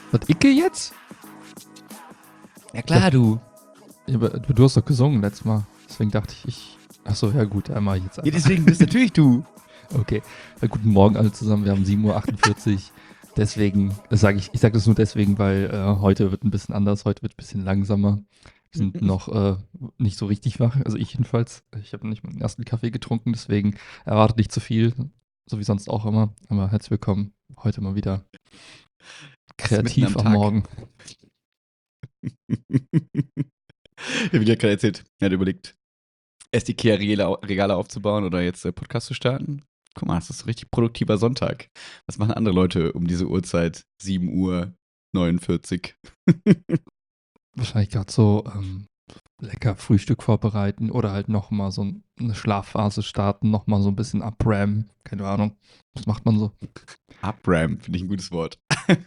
Was, Icke jetzt? Ja klar, du. Ja, aber du hast doch gesungen letztes Mal. Deswegen dachte ich. Achso, ja gut, einmal jetzt Ja, einfach. deswegen bist natürlich du. Okay. Ja, guten Morgen alle zusammen. Wir haben 7:48 Uhr. Deswegen sage ich sage das nur deswegen, weil heute wird ein bisschen anders. Heute wird ein bisschen langsamer. Wir sind noch nicht so richtig wach. Also ich jedenfalls. Ich habe nicht meinen ersten Kaffee getrunken. Deswegen erwartet nicht zu viel. So wie sonst auch immer. Aber herzlich willkommen. Heute mal wieder Es ist mitten kreativ am am Tag. Morgen. Ja, wie dir gerade erzählt, er hat überlegt, erst Ikea-Regale aufzubauen oder jetzt Podcast zu starten. Guck mal, das ist ein richtig produktiver Sonntag. Was machen andere Leute um diese Uhrzeit? 7:49 Uhr. Wahrscheinlich gerade so lecker Frühstück vorbereiten oder halt nochmal so eine Schlafphase starten, nochmal so ein bisschen abrammen. Keine Ahnung. Was macht man so? Upram, finde ich ein gutes Wort.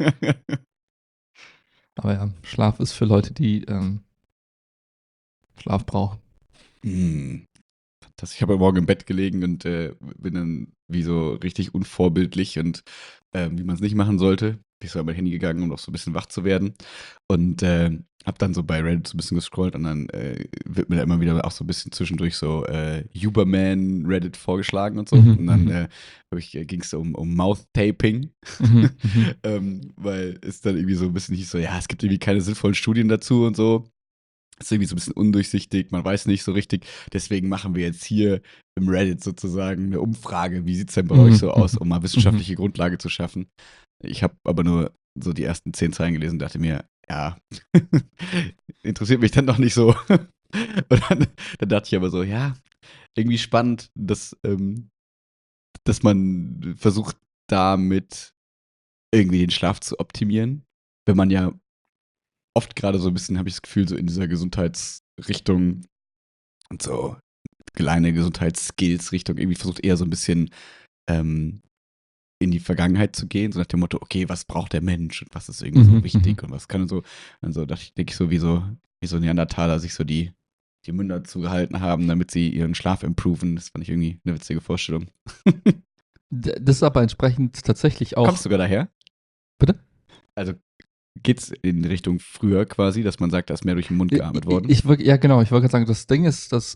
Aber ja, Schlaf ist für Leute, die Schlaf brauchen. Fantastisch. Ich habe heute Morgen im Bett gelegen und bin dann wie so richtig unvorbildlich und wie man es nicht machen sollte. Bin ich so an mein Handy gegangen, um auch so ein bisschen wach zu werden. Und habe dann so bei Reddit so ein bisschen gescrollt und dann wird mir da immer wieder auch so ein bisschen zwischendurch so Uberman Reddit vorgeschlagen und so. Und dann ging es um Mouth-Taping. Weil es dann irgendwie so ein bisschen hieß so, ja, es gibt irgendwie keine sinnvollen Studien dazu und so. Ist irgendwie so ein bisschen undurchsichtig, man weiß nicht so richtig. Deswegen machen wir jetzt hier im Reddit sozusagen eine Umfrage. Wie sieht es denn bei euch so aus, um mal wissenschaftliche Grundlage zu schaffen? Ich habe aber nur so die ersten 10 Zeilen gelesen und dachte mir, ja, interessiert mich dann doch nicht so. Und dann dachte ich aber so, ja, irgendwie spannend, dass man versucht, damit irgendwie den Schlaf zu optimieren, wenn man ja oft gerade so ein bisschen, habe ich das Gefühl, so in dieser Gesundheitsrichtung und so kleine Gesundheitsskills-Richtung irgendwie versucht eher so ein bisschen in die Vergangenheit zu gehen, so nach dem Motto, okay, was braucht der Mensch und was ist irgendwie so wichtig und was kann und so. Und so denke ich so, wie so Neandertaler sich so die Münder zugehalten haben, damit sie ihren Schlaf improven. Das fand ich irgendwie eine witzige Vorstellung. Das ist aber entsprechend tatsächlich auch. Kommst du sogar daher? Bitte? Also geht's in Richtung früher quasi, dass man sagt, da ist mehr durch den Mund geatmet worden? Ja, genau. Ich wollte gerade sagen, das Ding ist, dass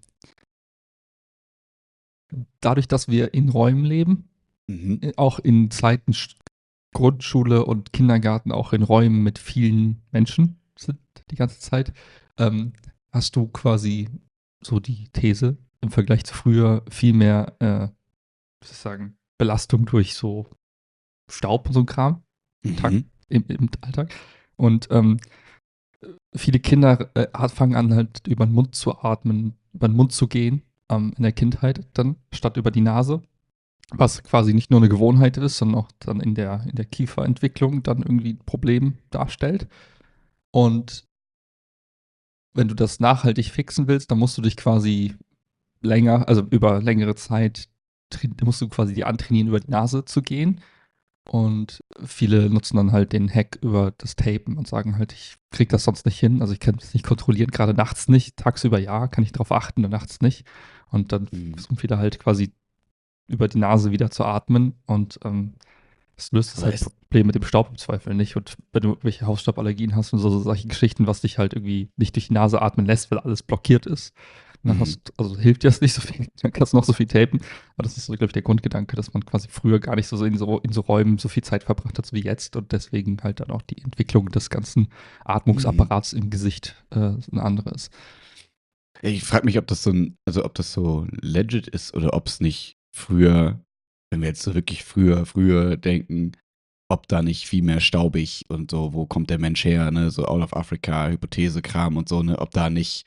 dadurch, dass wir in Räumen leben, auch in Zeiten Grundschule und Kindergarten, auch in Räumen mit vielen Menschen sind die ganze Zeit, hast du quasi so die These im Vergleich zu früher viel mehr, wie soll ich sagen, Belastung durch so Staub und so ein Kram im Alltag. Und viele Kinder fangen an, halt über den Mund zu atmen, über den Mund zu gehen in der Kindheit dann, statt über die Nase. Was quasi nicht nur eine Gewohnheit ist, sondern auch dann in der Kieferentwicklung dann irgendwie ein Problem darstellt. Und wenn du das nachhaltig fixen willst, dann musst du dich quasi länger, also über längere Zeit, musst du quasi die antrainieren, über die Nase zu gehen. Und viele nutzen dann halt den Hack über das Tapen und sagen halt, ich krieg das sonst nicht hin. Also ich kann das nicht kontrollieren, gerade nachts nicht. Tagsüber ja, kann ich darauf achten und nachts nicht. Und dann versuchen viele halt quasi über die Nase wieder zu atmen. Und das löst das Aber halt Problem mit dem Staub im Zweifel nicht. Und wenn du irgendwelche Hausstauballergien hast und so solche Geschichten, was dich halt irgendwie nicht durch die Nase atmen lässt, weil alles blockiert ist, dann also hilft dir das nicht so viel, dann kannst du noch so viel tapen. Aber das ist so, glaube ich, der Grundgedanke, dass man quasi früher gar nicht so in so Räumen so viel Zeit verbracht hat, so wie jetzt. Und deswegen halt dann auch die Entwicklung des ganzen Atmungsapparats im Gesicht eine andere ist. Ich frage mich, ob das ob das so legit ist oder ob es nicht früher, wenn wir jetzt so wirklich früher denken, ob da nicht viel mehr staubig und so, wo kommt der Mensch her, ne, so Out of Africa, Hypothese-Kram und so, ne, ob da nicht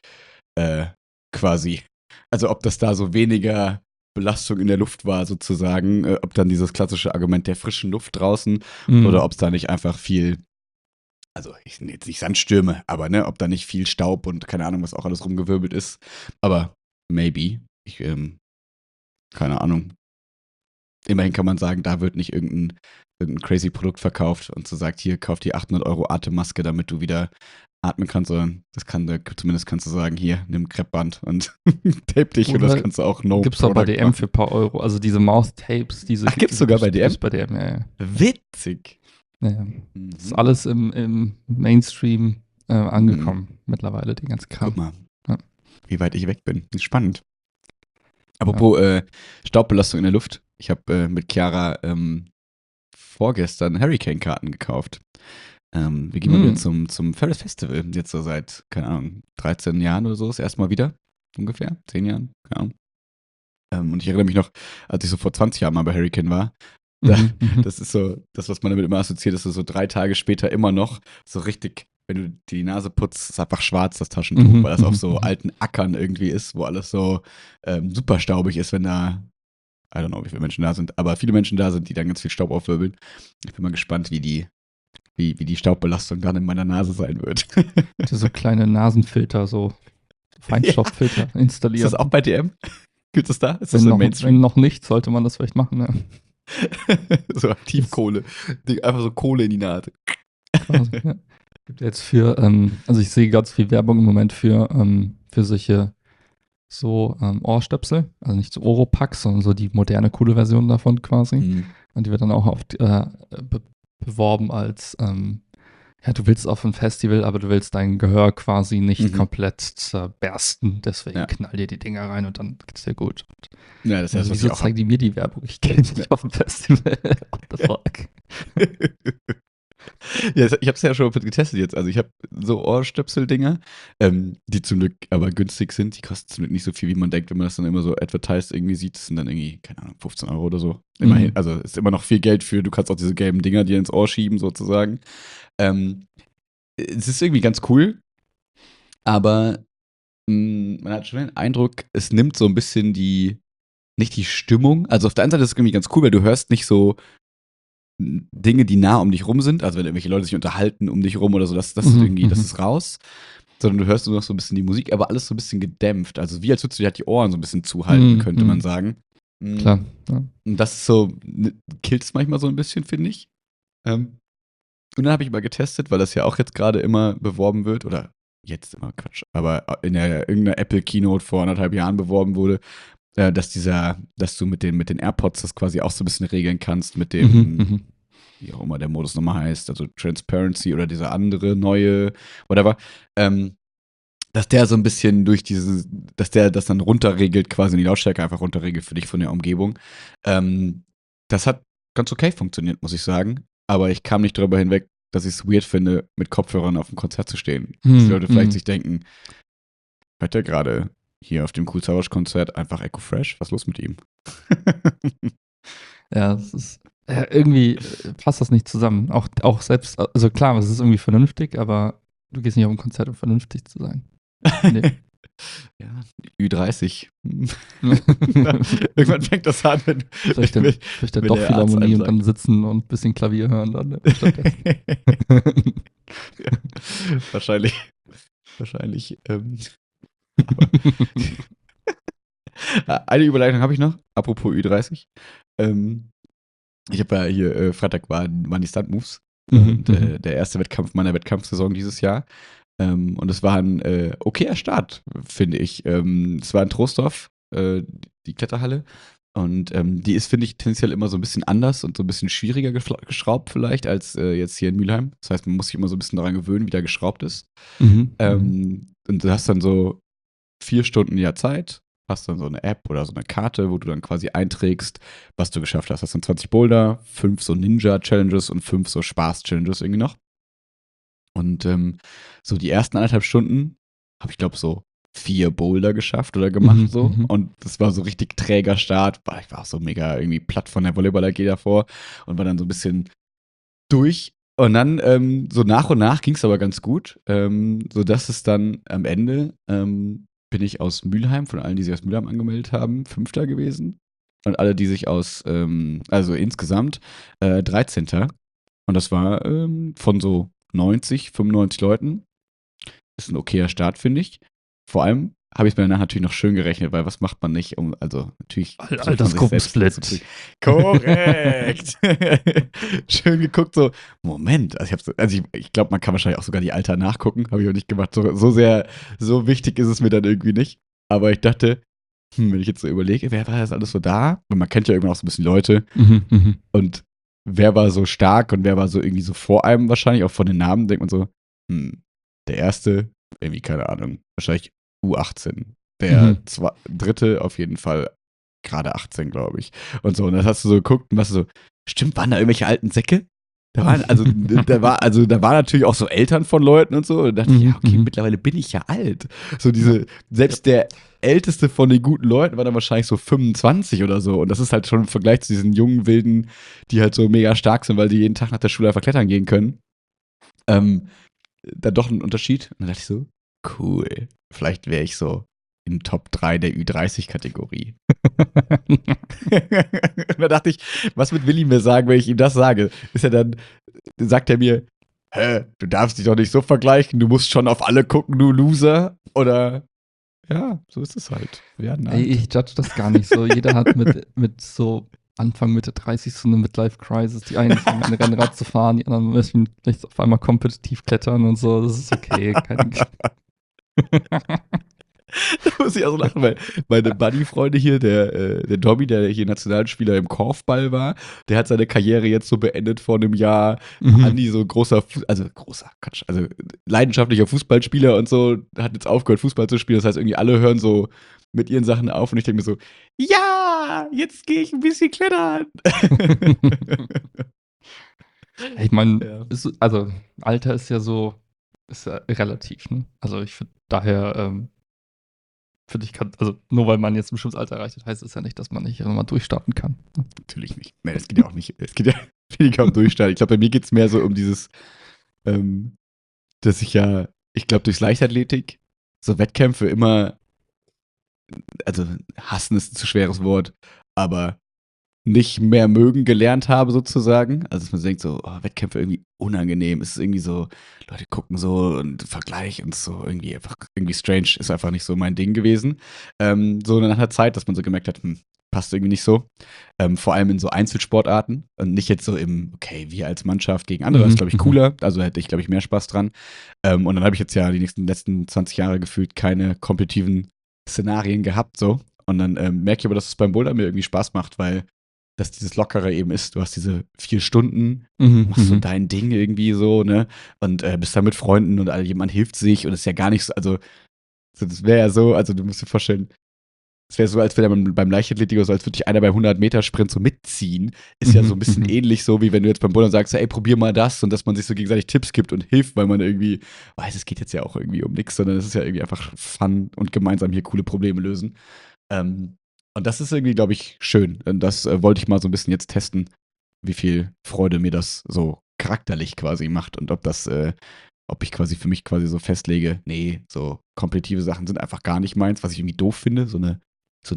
quasi, also ob das da so weniger Belastung in der Luft war sozusagen, ob dann dieses klassische Argument der frischen Luft draußen oder ob es da nicht einfach viel, also ich nenne jetzt nicht Sandstürme, aber ne, ob da nicht viel Staub und keine Ahnung, was auch alles rumgewirbelt ist. Aber maybe. Keine Ahnung. Immerhin kann man sagen, da wird nicht irgendein crazy Produkt verkauft und so sagt, hier, kauf die 800 € Atemmaske, damit du wieder atmen kannst, sondern zumindest kannst du sagen, hier, nimm Kreppband und tape dich und das kannst du auch Gibt's doch bei DM für ein paar Euro. Also diese Mouth-Tapes, Ach, gibt's sogar bei DM? Gibt's bei DM, ja. Witzig. Ja. Ist alles im Mainstream angekommen mittlerweile, den ganzen Kram. Guck mal, Ja. wie weit ich weg bin. Spannend. Apropos Staubbelastung in der Luft. Ich habe mit Chiara vorgestern Hurricane-Karten gekauft. Wir gehen mal wieder zum Ferris Festival. Jetzt so seit, keine Ahnung, 13 Jahren oder so. Das erste Mal wieder. Ungefähr. 10 Jahren. Keine Ahnung. Und ich erinnere mich noch, als ich so vor 20 Jahren mal bei Hurricane war. Das ist so, das, was man damit immer assoziiert, ist so 3 Tage später immer noch so richtig, wenn du die Nase putzt, ist einfach schwarz, das Taschentuch, weil das auf so alten Ackern irgendwie ist, wo alles so super staubig ist, wenn da, I don't know, wie viele Menschen da sind, aber viele Menschen da sind, die dann ganz viel Staub aufwirbeln. Ich bin mal gespannt, wie die Staubbelastung dann in meiner Nase sein wird. So kleine Nasenfilter, so Feinstauffilter installieren. Ist das auch bei DM? Gibt es da? Ist das Wenn im Mainstream? Wenn noch nicht, sollte man das vielleicht machen. Ne? So Aktivkohle. Einfach so Kohle in die Nase. Quasi, ja. Gibt jetzt für, also ich sehe ganz viel Werbung im Moment für solche so Ohrstöpsel, also nicht so Oropax, sondern so die moderne, coole Version davon quasi. Und die wird dann auch oft beworben als, ja, du willst auf ein Festival, aber du willst dein Gehör quasi nicht komplett zerbersten, deswegen knall dir die Dinger rein und dann geht's dir gut. Und, ja, das heißt, wieso zeigen die mir die Werbung? Ich gehe nicht auf ein Festival. What the fuck? Ja, ich habe es ja schon getestet jetzt. Also ich habe so Ohrstöpsel-Dinger, die zum Glück aber günstig sind. Die kosten zum Glück nicht so viel, wie man denkt, wenn man das dann immer so advertised irgendwie sieht. Das sind dann irgendwie, keine Ahnung, 15 Euro oder so. Immerhin, also ist immer noch viel Geld für, du kannst auch diese gelben Dinger dir ins Ohr schieben sozusagen. Es ist irgendwie ganz cool, aber man hat schon den Eindruck, es nimmt so ein bisschen nicht die Stimmung. Also auf der einen Seite ist es irgendwie ganz cool, weil du hörst nicht so Dinge, die nah um dich rum sind, also wenn irgendwelche Leute sich unterhalten um dich rum oder so, das ist irgendwie, das ist raus, sondern du hörst nur noch so ein bisschen die Musik, aber alles so ein bisschen gedämpft, also wie als würdest du dir halt die Ohren so ein bisschen zuhalten, könnte man sagen. Klar. Ja. Und das ist so, killt es manchmal so ein bisschen, finde ich. Und dann habe ich mal getestet, weil das ja auch jetzt gerade immer beworben wird, oder jetzt immer Quatsch, aber in irgendeiner Apple Keynote vor 1,5 Jahren beworben wurde, dass du mit den AirPods das quasi auch so ein bisschen regeln kannst mit dem, wie auch immer der Modus nochmal heißt, also Transparency oder dieser andere neue, whatever, dass der so ein bisschen dass der das dann runterregelt, quasi die Lautstärke einfach runterregelt für dich von der Umgebung. Das hat ganz okay funktioniert, muss ich sagen, aber ich kam nicht darüber hinweg, dass ich es weird finde, mit Kopfhörern auf dem Konzert zu stehen. Dass die Leute vielleicht sich denken, hört der gerade hier auf dem Cool Savage Konzert einfach Echo Fresh? Was ist los mit ihm? Ja, das ist irgendwie passt das nicht zusammen. Auch selbst, also klar, es ist irgendwie vernünftig, aber du gehst nicht auf ein Konzert, um vernünftig zu sein. Nee. Ja, Ü30. Irgendwann fängt das an, wenn vielleicht dann doch Philharmonie und dann sitzen und ein bisschen Klavier hören dann. Ja, wahrscheinlich. Eine Überleitung habe ich noch, apropos Ü30. Ich habe ja hier, Freitag waren die Stunt-Moves. Der erste Wettkampf meiner Wettkampfsaison dieses Jahr. Und es war ein okayer Start, finde ich. Es war in Troisdorf, die Kletterhalle. Und die ist, finde ich, tendenziell immer so ein bisschen anders und so ein bisschen schwieriger geschraubt vielleicht als jetzt hier in Mülheim. Das heißt, man muss sich immer so ein bisschen daran gewöhnen, wie da geschraubt ist. Und du hast dann so 4 Stunden ja Zeit, hast dann so eine App oder so eine Karte, wo du dann quasi einträgst, was du geschafft hast. Hast dann 20 Boulder, 5 so Ninja-Challenges und 5 so Spaß-Challenges irgendwie noch. Und so die ersten 1,5 Stunden habe ich, glaube so 4 Boulder geschafft oder gemacht so. Und das war so richtig träger Start. Ich war auch so mega irgendwie platt von der Volleyball-AG davor und war dann so ein bisschen durch. Und dann so nach und nach ging es aber ganz gut, sodass es dann am Ende bin ich aus Mülheim, von allen, die sich aus Mülheim angemeldet haben, 5. gewesen. Und alle, die sich also insgesamt 13. Und das war von so 90, 95 Leuten. Ist ein okayer Start, finde ich. Vor allem habe ich es mir danach natürlich noch schön gerechnet, weil was macht man nicht, also natürlich. Altersgruppensplit. Korrekt. Schön geguckt, so, Moment, ich glaube, man kann wahrscheinlich auch sogar die Alter nachgucken, habe ich auch nicht gemacht. So wichtig ist es mir dann irgendwie nicht. Aber ich dachte, wenn ich jetzt so überlege, wer war das alles so da? Und man kennt ja irgendwann auch so ein bisschen Leute. Und wer war so stark und wer war so irgendwie so vor einem wahrscheinlich, auch von den Namen, denkt man so, der erste, irgendwie, keine Ahnung, wahrscheinlich U18. Der dritte auf jeden Fall gerade 18, glaube ich. Und so, und das hast du so geguckt und warst so, stimmt, waren da irgendwelche alten Säcke? Da waren natürlich auch so Eltern von Leuten und so. Und da dachte ich, ja, okay, mittlerweile bin ich ja alt. So selbst der älteste von den guten Leuten war dann wahrscheinlich so 25 oder so. Und das ist halt schon im Vergleich zu diesen jungen Wilden, die halt so mega stark sind, weil die jeden Tag nach der Schule einfach klettern gehen können. Da doch ein Unterschied. Und dann dachte ich so, cool. Vielleicht wäre ich so in Top 3 der Ü30-Kategorie. Da dachte ich, was wird Willi mir sagen, wenn ich ihm das sage? Sagt er mir, du darfst dich doch nicht so vergleichen, du musst schon auf alle gucken, du Loser. Oder, ja, so ist es halt. Ich judge das gar nicht so. Jeder hat mit so Anfang, Mitte 30 so eine Midlife-Crisis. Die einen fangen an, Rennrad zu fahren, die anderen müssen vielleicht auf einmal kompetitiv klettern und so. Das ist okay. Da muss ich auch so lachen, weil meine Buddy-Freunde hier, der Tommy, der hier Nationalspieler im Korfball war, der hat seine Karriere jetzt so beendet vor einem Jahr. Andi, so großer Quatsch, also leidenschaftlicher Fußballspieler und so, hat jetzt aufgehört, Fußball zu spielen. Das heißt, irgendwie alle hören so mit ihren Sachen auf und ich denke mir so, ja, jetzt gehe ich ein bisschen klettern. Ich meine, also Alter ist ja so, ist ja relativ, ne? Also ich finde daher, finde ich, also nur weil man jetzt ein bestimmtes Alter erreicht hat, heißt es ja nicht, dass man nicht nochmal durchstarten kann. Natürlich nicht. Nein, das geht ja auch nicht. Es geht ja weniger um Durchstarten. Ich glaube, bei mir geht es mehr so um dieses, dass ich glaube, durchs Leichtathletik so Wettkämpfe immer, also hassen ist ein zu schweres Wort, aber nicht mehr mögen gelernt habe sozusagen. Also dass man denkt so, Wettkämpfe irgendwie unangenehm. Es ist irgendwie so, Leute gucken so und Vergleich und so irgendwie einfach irgendwie strange. Ist einfach nicht so mein Ding gewesen. So nach einer Zeit, dass man so gemerkt hat, passt irgendwie nicht so. Vor allem in so Einzelsportarten und nicht jetzt so okay, wir als Mannschaft gegen andere, das ist glaube ich cooler. Also hätte ich glaube ich mehr Spaß dran. Und dann habe ich jetzt ja die letzten 20 Jahre gefühlt keine kompetitiven Szenarien gehabt so. Und dann merke ich aber, dass es beim Boulder mir irgendwie Spaß macht, weil dass dieses Lockere eben ist. Du hast diese 4 Stunden, machst so dein Ding irgendwie so, ne? Und bist da mit Freunden und jemand hilft sich und es ist ja gar nicht so, also das wäre ja so, also du musst dir vorstellen, es wäre so, als wäre man beim Leichtathletik oder so, als würde dich einer beim 100-Meter-Sprint so mitziehen. Ist ja so ein bisschen ähnlich so, wie wenn du jetzt beim Bouldern sagst, ey, probier mal das und dass man sich so gegenseitig Tipps gibt und hilft, weil man irgendwie weiß, es geht jetzt ja auch irgendwie um nichts, sondern es ist ja irgendwie einfach Fun und gemeinsam hier coole Probleme lösen. Und das ist irgendwie, glaube ich, schön. Und das wollte ich mal so ein bisschen jetzt testen, wie viel Freude mir das so charakterlich quasi macht und ob ich quasi für mich quasi so festlege, nee, so kompetitive Sachen sind einfach gar nicht meins, was ich irgendwie doof finde, so eine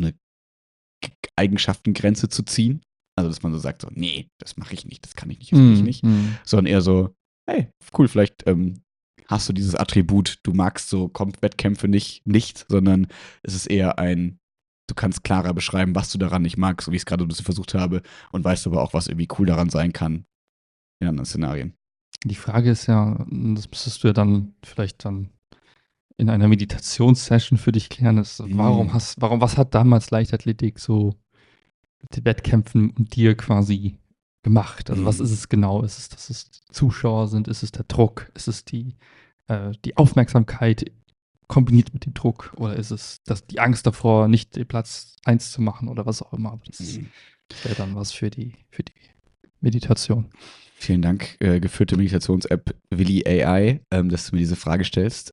Eigenschaftengrenze zu ziehen. Also, dass man so sagt, so, nee, das mache ich nicht, das kann ich nicht, das will ich nicht. Sondern eher so, hey, cool, vielleicht hast du dieses Attribut, du magst so Wettkämpfe nicht, sondern es ist eher du kannst klarer beschreiben, was du daran nicht magst, so wie ich es gerade ein bisschen versucht habe, und weißt aber auch, was irgendwie cool daran sein kann in anderen Szenarien. Die Frage ist ja, das müsstest du ja dann vielleicht dann in einer Meditationssession für dich klären, ist, was hat damals Leichtathletik so mit den Wettkämpfen und dir quasi gemacht? Also was ist es genau? Ist es, dass es Zuschauer sind? Ist es der Druck? Ist es die Aufmerksamkeit kombiniert mit dem Druck? Oder ist es die Angst davor, nicht den Platz 1 zu machen oder was auch immer? Aber das wäre dann was für die Meditation. Vielen Dank, geführte Meditations-App Willi AI, dass du mir diese Frage stellst.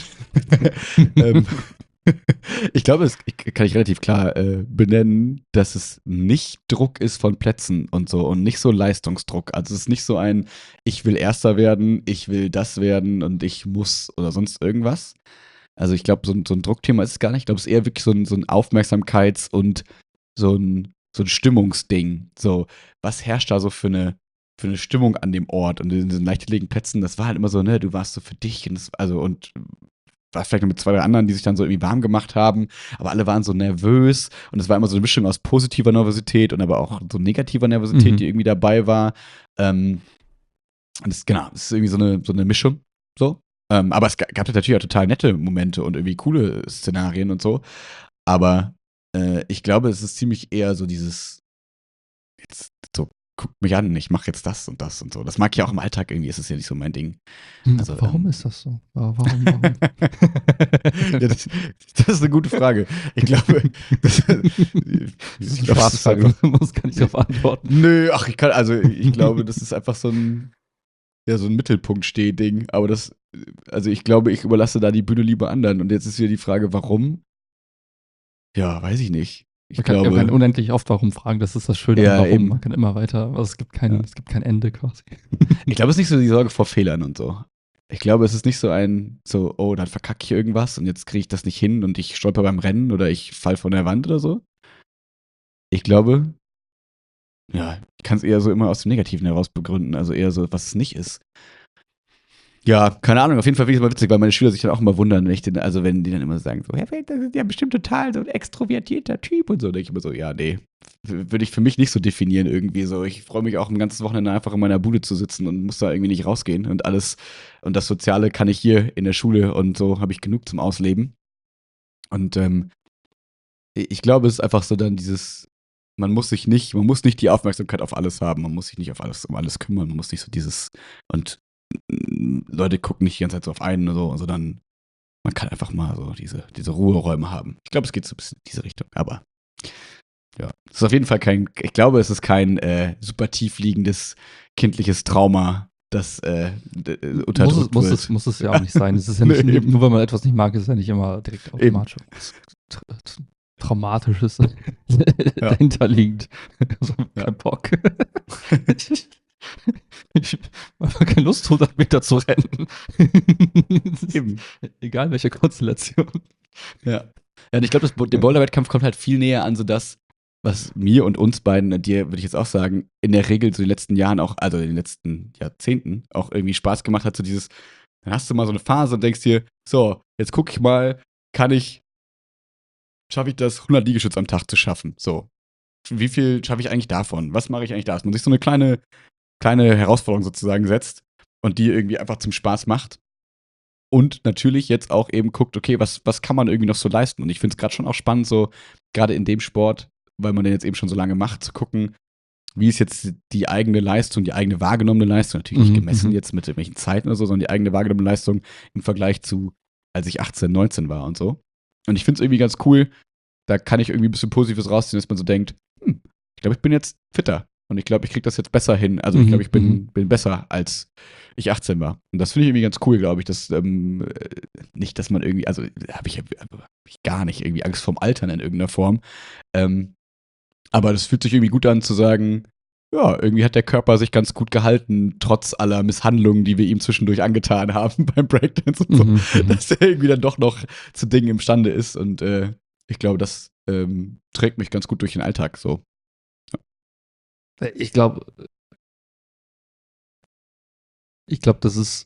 Ich glaube, kann ich relativ klar benennen, dass es nicht Druck ist von Plätzen und so und nicht so Leistungsdruck. Also es ist nicht so ich will Erster werden, ich will das werden und ich muss oder sonst irgendwas. Also ich glaube, so ein Druckthema ist es gar nicht. Ich glaube, es ist eher wirklich so ein Aufmerksamkeits- und so ein Stimmungsding. So, was herrscht da so für eine Stimmung an dem Ort und in diesen leichtgelegenen Plätzen, das war halt immer so, ne, du warst so für dich und warst vielleicht noch mit 2, 3 anderen, die sich dann so irgendwie warm gemacht haben, aber alle waren so nervös und es war immer so eine Mischung aus positiver Nervosität und aber auch so negativer Nervosität, die irgendwie dabei war. Und es ist irgendwie so eine Mischung, so. Aber es gab natürlich auch total nette Momente und irgendwie coole Szenarien und so. Aber ich glaube, es ist ziemlich eher so dieses jetzt so guckt mich an, ich mache jetzt das und das und so. Das mag ich auch im Alltag irgendwie, ist es ja nicht so mein Ding. Also, warum ist das so? Warum? Ja, das ist eine gute Frage. Ich glaube, das ist eine Spaßfrage, man muss gar nicht darauf antworten. Nö, ach, ich glaube, das ist einfach so ein Mittelpunkt-Steh-Ding. Aber ich glaube, ich überlasse da die Bühne lieber anderen. Und jetzt ist wieder die Frage, warum? Ja, weiß ich nicht. Man kann unendlich oft warum fragen, das ist das Schöne Ja, an warum. eben. Man kann immer weiter, aber es gibt kein Ende quasi. Ich glaube, es ist nicht so die Sorge vor Fehlern und so. Ich glaube, es ist nicht so, oh, dann verkacke ich irgendwas und jetzt kriege ich das nicht hin und ich stolper beim Rennen oder ich fall von der Wand oder so. Ich glaube, ja, ich kann es eher so immer aus dem Negativen heraus begründen, also eher so, was es nicht ist. Ja, keine Ahnung, auf jeden Fall finde ich es immer witzig, weil meine Schüler sich dann auch immer wundern, wenn die dann immer sagen, so, Herr Feld, das ist ja bestimmt total so ein extrovertierter Typ und so. Da denke ich immer so, ja, nee, würde ich für mich nicht so definieren irgendwie so. Ich freue mich auch ein ganzes Wochenende einfach in meiner Bude zu sitzen und muss da irgendwie nicht rausgehen und alles. Und das Soziale kann ich hier in der Schule und so habe ich genug zum Ausleben. Und ich glaube, es ist einfach so dann man muss nicht die Aufmerksamkeit auf alles haben, man muss sich nicht um alles kümmern, man muss nicht so und Leute gucken nicht die ganze Zeit so auf einen oder so, sondern man kann einfach mal so diese Ruheräume haben. Ich glaube, es geht so ein bisschen in diese Richtung, aber ja, es ist auf jeden Fall ich glaube, es ist kein super tief liegendes kindliches Trauma, das unterdrückt wird. Muss es ja auch nicht sein. Es ist ja nicht, nur weil man etwas nicht mag, ist es ja nicht immer direkt automatisch Traumatisches dahinter liegt. Also, kein Bock. Ich habe keine Lust, 100 Meter zu rennen. Eben. Egal welche Konstellation. Ja. Ja, und ich glaube, der Boulder-Wettkampf kommt halt viel näher an so das, was mir und uns beiden, dir würde ich jetzt auch sagen, in der Regel so in den letzten Jahren auch, also in den letzten Jahrzehnten auch irgendwie Spaß gemacht hat, so dann hast du mal so eine Phase und denkst dir, so, jetzt gucke ich mal, schaffe ich das, 100 Liegestütze am Tag zu schaffen? So. Wie viel schaffe ich eigentlich davon? Was mache ich eigentlich da? Dass man sich so eine kleine Herausforderung sozusagen setzt und die irgendwie einfach zum Spaß macht. Und natürlich jetzt auch eben guckt, okay, was kann man irgendwie noch so leisten? Und ich finde es gerade schon auch spannend, so gerade in dem Sport, weil man den jetzt eben schon so lange macht, zu gucken, wie ist jetzt die eigene Leistung, die eigene wahrgenommene Leistung, natürlich nicht gemessen jetzt mit irgendwelchen Zeiten oder so, sondern die eigene wahrgenommene Leistung im Vergleich zu, als ich 18, 19 war und so. Und ich finde es irgendwie ganz cool, da kann ich irgendwie ein bisschen Positives rausziehen, dass man so denkt, ich glaube, ich bin jetzt fitter. Und ich glaube, ich kriege das jetzt besser hin. Also ich glaube, ich bin besser, als ich 18 war. Und das finde ich irgendwie ganz cool, glaube ich. Dass, nicht, dass man irgendwie, also habe ich gar nicht irgendwie Angst vorm Altern in irgendeiner Form. Aber das fühlt sich irgendwie gut an zu sagen, ja, irgendwie hat der Körper sich ganz gut gehalten, trotz aller Misshandlungen, die wir ihm zwischendurch angetan haben beim Breakdance und so. Dass er irgendwie dann doch noch zu Dingen imstande ist. Und ich glaube, das trägt mich ganz gut durch den Alltag so. Ich glaube, das ist,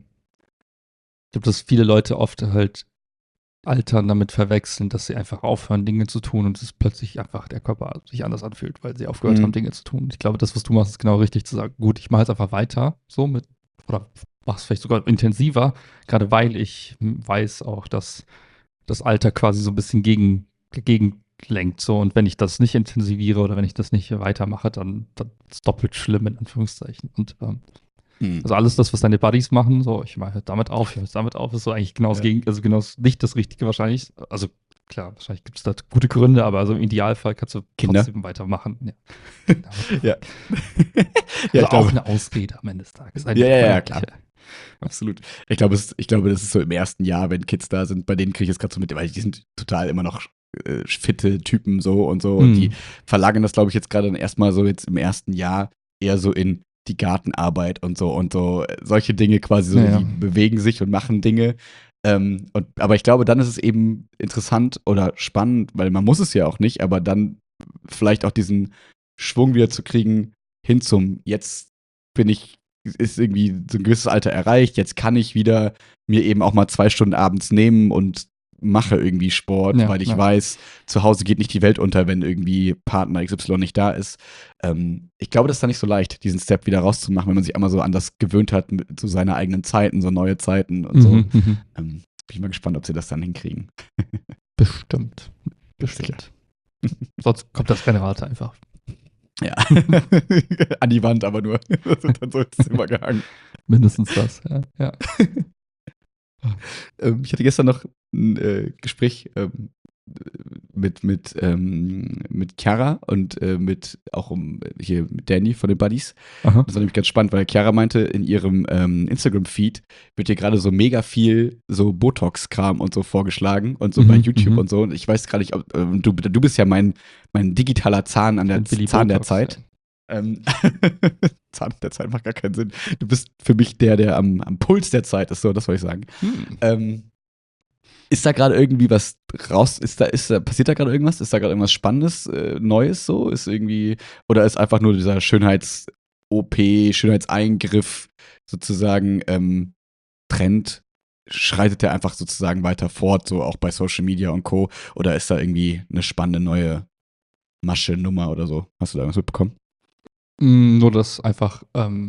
dass viele Leute oft halt altern damit verwechseln, dass sie einfach aufhören, Dinge zu tun und es plötzlich einfach der Körper sich anders anfühlt, weil sie aufgehört haben, Dinge zu tun. Ich glaube, das, was du machst, ist genau richtig zu sagen, gut, ich mache jetzt einfach weiter, oder mach es vielleicht sogar intensiver, gerade weil ich weiß auch, dass das Alter quasi so ein bisschen dagegen lenkt, so, und wenn ich das nicht intensiviere oder wenn ich das nicht weitermache, dann ist es doppelt schlimm, in Anführungszeichen. Und also alles das, was deine Buddies machen, so, ich mache damit auf, ist so eigentlich genau das Gegenteil, also genau nicht das Richtige wahrscheinlich. Also klar, wahrscheinlich gibt es da gute Gründe, aber also im Idealfall kannst du trotzdem weitermachen. Ja. Ja, also auch eine Ausrede am Ende des Tages. Ja, klar. Absolut. Ich glaube, das ist so im ersten Jahr, wenn Kids da sind, bei denen kriege ich es gerade so mit, weil die sind total immer noch fitte Typen so und so. Und die verlagern das, glaube ich, jetzt gerade dann erstmal so jetzt im ersten Jahr eher so in die Gartenarbeit und so solche Dinge quasi so, die bewegen sich und machen Dinge. Aber ich glaube, dann ist es eben interessant oder spannend, weil man muss es ja auch nicht, aber dann vielleicht auch diesen Schwung wieder zu kriegen hin zum jetzt ist irgendwie so ein gewisses Alter erreicht, jetzt kann ich wieder mir eben auch mal 2 Stunden abends nehmen und mache irgendwie Sport, weil ich weiß, zu Hause geht nicht die Welt unter, wenn irgendwie Partner XY nicht da ist. Ich glaube, das ist dann nicht so leicht, diesen Step wieder rauszumachen, wenn man sich einmal so an das gewöhnt hat, zu seiner eigenen Zeiten, so neue Zeiten und so. Bin ich mal gespannt, ob sie das dann hinkriegen. Bestimmt. Sonst kommt das Rennrad einfach. Ja. An die Wand aber nur. Das wird dann so ins Zimmer gehangen. Mindestens das, ja. Ich hatte gestern noch ein Gespräch mit Chiara und hier mit Danny von den Buddies. Aha. Das war nämlich ganz spannend, weil Chiara meinte, in ihrem Instagram-Feed wird ihr gerade so mega viel so Botox-Kram und so vorgeschlagen und so bei YouTube und so. Und ich weiß gar nicht, ob du bist ja mein digitaler Zahn der Botox, Zeit. Zahn der Zeit macht gar keinen Sinn. Du bist für mich der am Puls der Zeit ist, so, das wollte ich sagen. Ist da gerade irgendwie was raus? Passiert da gerade irgendwas? Ist da gerade irgendwas Spannendes, Neues so? Oder ist einfach nur dieser Schönheits-OP, Schönheitseingriff sozusagen Trend? Schreitet der einfach sozusagen weiter fort, so auch bei Social Media und Co.? Oder ist da irgendwie eine spannende neue Masche, Nummer oder so? Hast du da irgendwas mitbekommen? Nur, dass einfach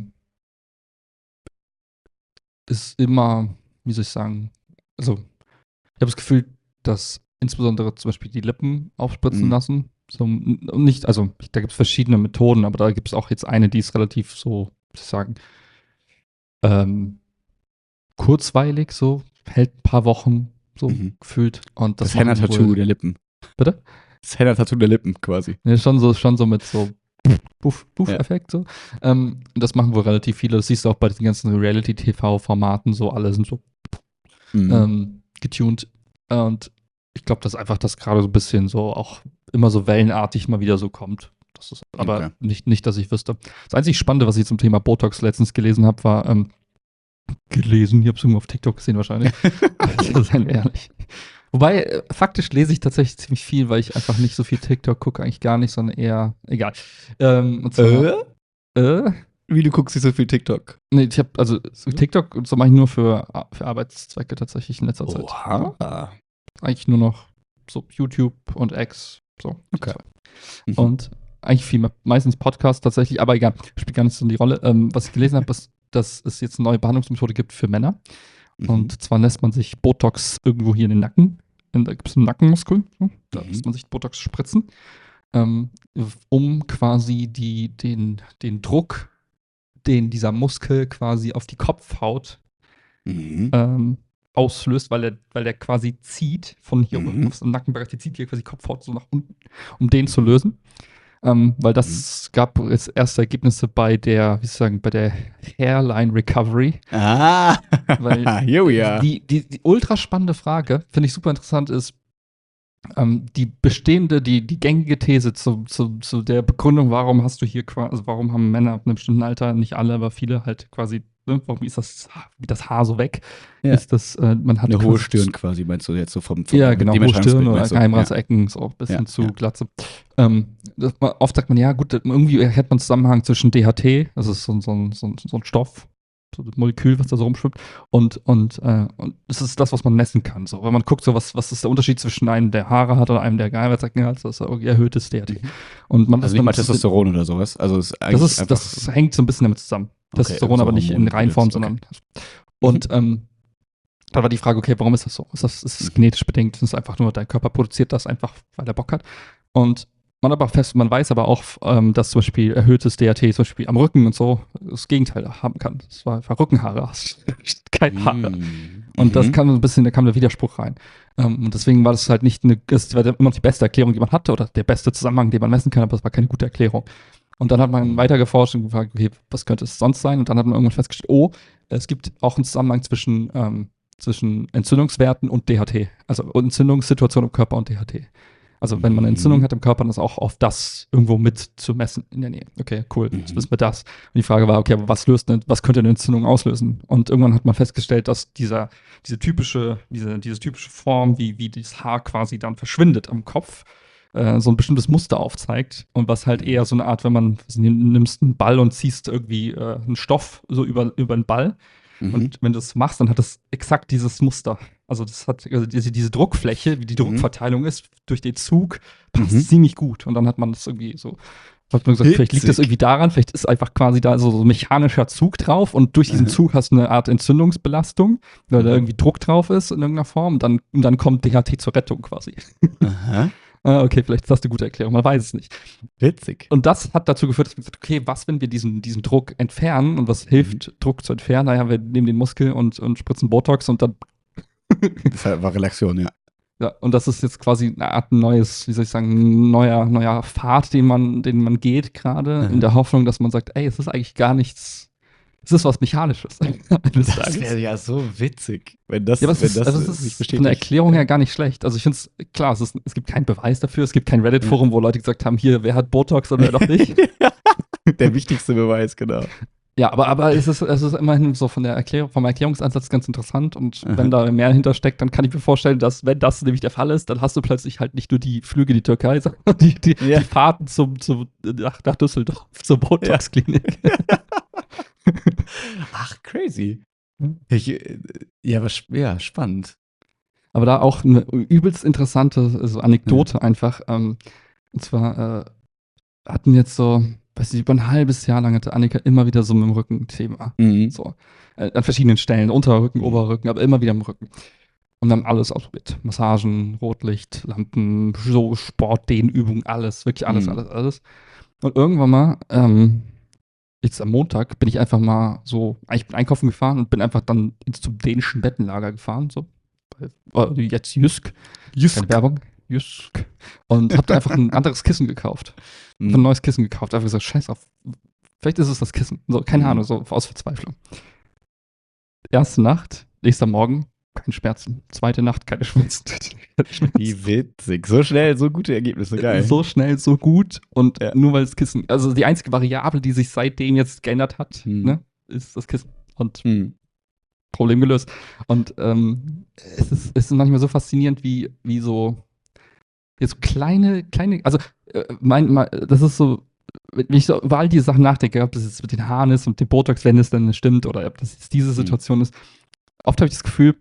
ist immer, wie soll ich sagen, also ich habe das Gefühl, dass insbesondere zum Beispiel die Lippen aufspritzen lassen. So, nicht, also da gibt es verschiedene Methoden, aber da gibt es auch jetzt eine, die ist relativ so, wie soll ich sagen, kurzweilig, so, hält ein paar Wochen so gefühlt. Und das Henna-Tattoo der Lippen. Bitte? Das Henna-Tattoo der Lippen quasi. Ja, schon so mit so Puff-Effekt so. Das machen wohl relativ viele. Das siehst du auch bei den ganzen Reality-TV-Formaten so, alle sind so getuned. Und ich glaube, dass einfach das gerade so ein bisschen so auch immer so wellenartig mal wieder so kommt. Das ist aber nicht, dass ich wüsste. Das einzig Spannende, was ich zum Thema Botox letztens gelesen habe, war ich habe es irgendwo auf TikTok gesehen wahrscheinlich. Seien wir ehrlich. Wobei, faktisch lese ich tatsächlich ziemlich viel, weil ich einfach nicht so viel TikTok gucke, eigentlich gar nicht, sondern eher, egal. Und zwar, Wie, du guckst nicht so viel TikTok? Nee, ich habe, also TikTok so mache ich nur für Arbeitszwecke tatsächlich in letzter Zeit. Oha. Eigentlich nur noch so YouTube und X, so. Okay. Und eigentlich viel mehr, meistens Podcast tatsächlich, aber egal, spielt gar nicht so die Rolle. Was ich gelesen habe, ist, dass es jetzt eine neue Behandlungsmethode gibt für Männer. Und zwar lässt man sich Botox irgendwo hier in den Nacken, da gibt es einen Nackenmuskel, so, da lässt man sich Botox spritzen, um quasi den Druck, den dieser Muskel quasi auf die Kopfhaut auslöst, weil der quasi zieht von hier unten auf den Nackenbereich, die zieht hier quasi Kopfhaut so nach unten, um den zu lösen. Weil das gab jetzt erste Ergebnisse bei der, wie soll ich sagen, bei der Hairline Recovery. Weil here we are. Die ultra spannende Frage, finde ich super interessant, ist die bestehende, die gängige These zu der Begründung, warum hast du hier quasi, also warum haben Männer ab einem bestimmten Alter, nicht alle, aber viele halt quasi, warum ist das Haar so weg? Ja. Ist das, man hat eine hohe Stirn quasi, meinst du jetzt so vom ja, genau, hohe Stirn oder Geheimratsecken, so ein bisschen zu Glatze. Oft sagt man, ja gut, irgendwie hat man einen Zusammenhang zwischen DHT, das ist so ein Stoff, so ein Molekül, was da so rumschwimmt, und das ist das, was man messen kann. So, wenn man guckt, so was ist der Unterschied zwischen einem, der Haare hat, oder einem, der Geheimratsecken hat, das ist irgendwie erhöhtes DHT. Und man also nicht mal Testosteron oder sowas? Also das hängt so ein bisschen damit zusammen. Okay, Testosteron aber nicht in Reinform, sondern und da war die Frage, okay, warum ist das so? Ist es genetisch bedingt? Ist es einfach nur, dein Körper produziert das einfach, weil er Bock hat? Und man weiß aber auch, dass zum Beispiel erhöhtes DHT zum Beispiel am Rücken und so das Gegenteil haben kann. Das war einfach Rückenhaare, hast keine Haare. Und das kam ein bisschen, da kam der Widerspruch rein. Und deswegen war das halt nicht das war immer noch die beste Erklärung, die man hatte, oder der beste Zusammenhang, den man messen kann, aber es war keine gute Erklärung. Und dann hat man weiter geforscht und gefragt, okay, was könnte es sonst sein? Und dann hat man irgendwann festgestellt, es gibt auch einen Zusammenhang zwischen Entzündungswerten und DHT. Also Entzündungssituation im Körper und DHT. Also wenn man eine Entzündung hat im Körper, dann ist auch auf das irgendwo mit zu messen in der Nähe. Okay, cool, jetzt wissen wir das. Und die Frage war, okay, aber was könnte eine Entzündung auslösen? Und irgendwann hat man festgestellt, dass diese typische Form, wie das Haar quasi dann verschwindet am Kopf, so ein bestimmtes Muster aufzeigt. Und was halt eher so eine Art, wenn man nimmst einen Ball und ziehst irgendwie einen Stoff so über einen Ball. Und wenn du das machst, dann hat das exakt dieses Muster. Also das hat diese Druckfläche, wie die Druckverteilung ist, durch den Zug, passt ziemlich gut. Und dann hat man das irgendwie so, hat man gesagt, vielleicht liegt das irgendwie daran, vielleicht ist einfach quasi da so ein mechanischer Zug drauf und durch diesen Zug hast du eine Art Entzündungsbelastung, weil da irgendwie Druck drauf ist in irgendeiner Form und dann kommt DHT zur Rettung quasi. Okay, vielleicht ist das eine gute Erklärung, man weiß es nicht. Witzig. Und das hat dazu geführt, dass wir gesagt haben, okay, was, wenn wir diesen Druck entfernen und was hilft, Druck zu entfernen? Naja, wir nehmen den Muskel und spritzen Botox und dann Das war Relaxion, ja. ja, und das ist jetzt quasi eine Art neues, wie soll ich sagen, neuer Pfad, den man geht gerade, in der Hoffnung, dass man sagt, ey, es ist eigentlich gar nichts, es ist was Mechanisches. Das wäre ja so witzig, wenn das, Ja, aber wenn das es sich ist bestätigt. von der Erklärung her gar nicht schlecht. Also ich finde es, klar, es gibt keinen Beweis dafür, es gibt kein Reddit-Forum, wo Leute gesagt haben, hier, wer hat Botox und wer noch nicht. Der wichtigste Beweis, genau. Ja, aber es ist immerhin so vom Erklärungsansatz ganz interessant und wenn da mehr hintersteckt, dann kann ich mir vorstellen, dass, wenn das nämlich der Fall ist, dann hast du plötzlich halt nicht nur die Flüge in die Türkei, sondern die Fahrten nach Düsseldorf zur Botox-Klinik. Ach, crazy. Spannend. Aber da auch eine übelst interessante Anekdote einfach. Und zwar hatten jetzt so, weiß nicht, über ein halbes Jahr lang hatte Annika immer wieder so mit dem Rücken ein Thema. So. An verschiedenen Stellen, Unterrücken, Oberrücken, aber immer wieder im Rücken. Und dann alles ausprobiert. Massagen, Rotlicht, Lampen, so Sport, Dehnübungen, alles, wirklich alles. Und irgendwann mal, jetzt am Montag, bin ich einfach mal so, ich bin einkaufen gefahren und bin einfach dann zum dänischen Bettenlager gefahren, so. Jetzt Jysk. Keine Werbung. Jysk. Und hab da einfach ein anderes Kissen gekauft. Ein neues Kissen gekauft. Einfach gesagt, scheiß auf. Vielleicht ist es das Kissen. So, keine Ahnung, so aus Verzweiflung. Erste Nacht, nächster Morgen, keine Schmerzen. Zweite Nacht, keine Schmerzen. Wie witzig. So schnell, so gute Ergebnisse, geil. So schnell, so gut. Und nur weil das Kissen, also die einzige Variable, die sich seitdem jetzt geändert hat, ne, ist das Kissen. Und Problem gelöst. Und es ist manchmal so faszinierend, wie so jetzt kleine, also das ist so, wenn ich so über all diese Sachen nachdenke, ob das jetzt mit den Haaren ist und dem Botox, wenn es dann stimmt, oder ob das jetzt diese Situation ist, oft habe ich das Gefühl,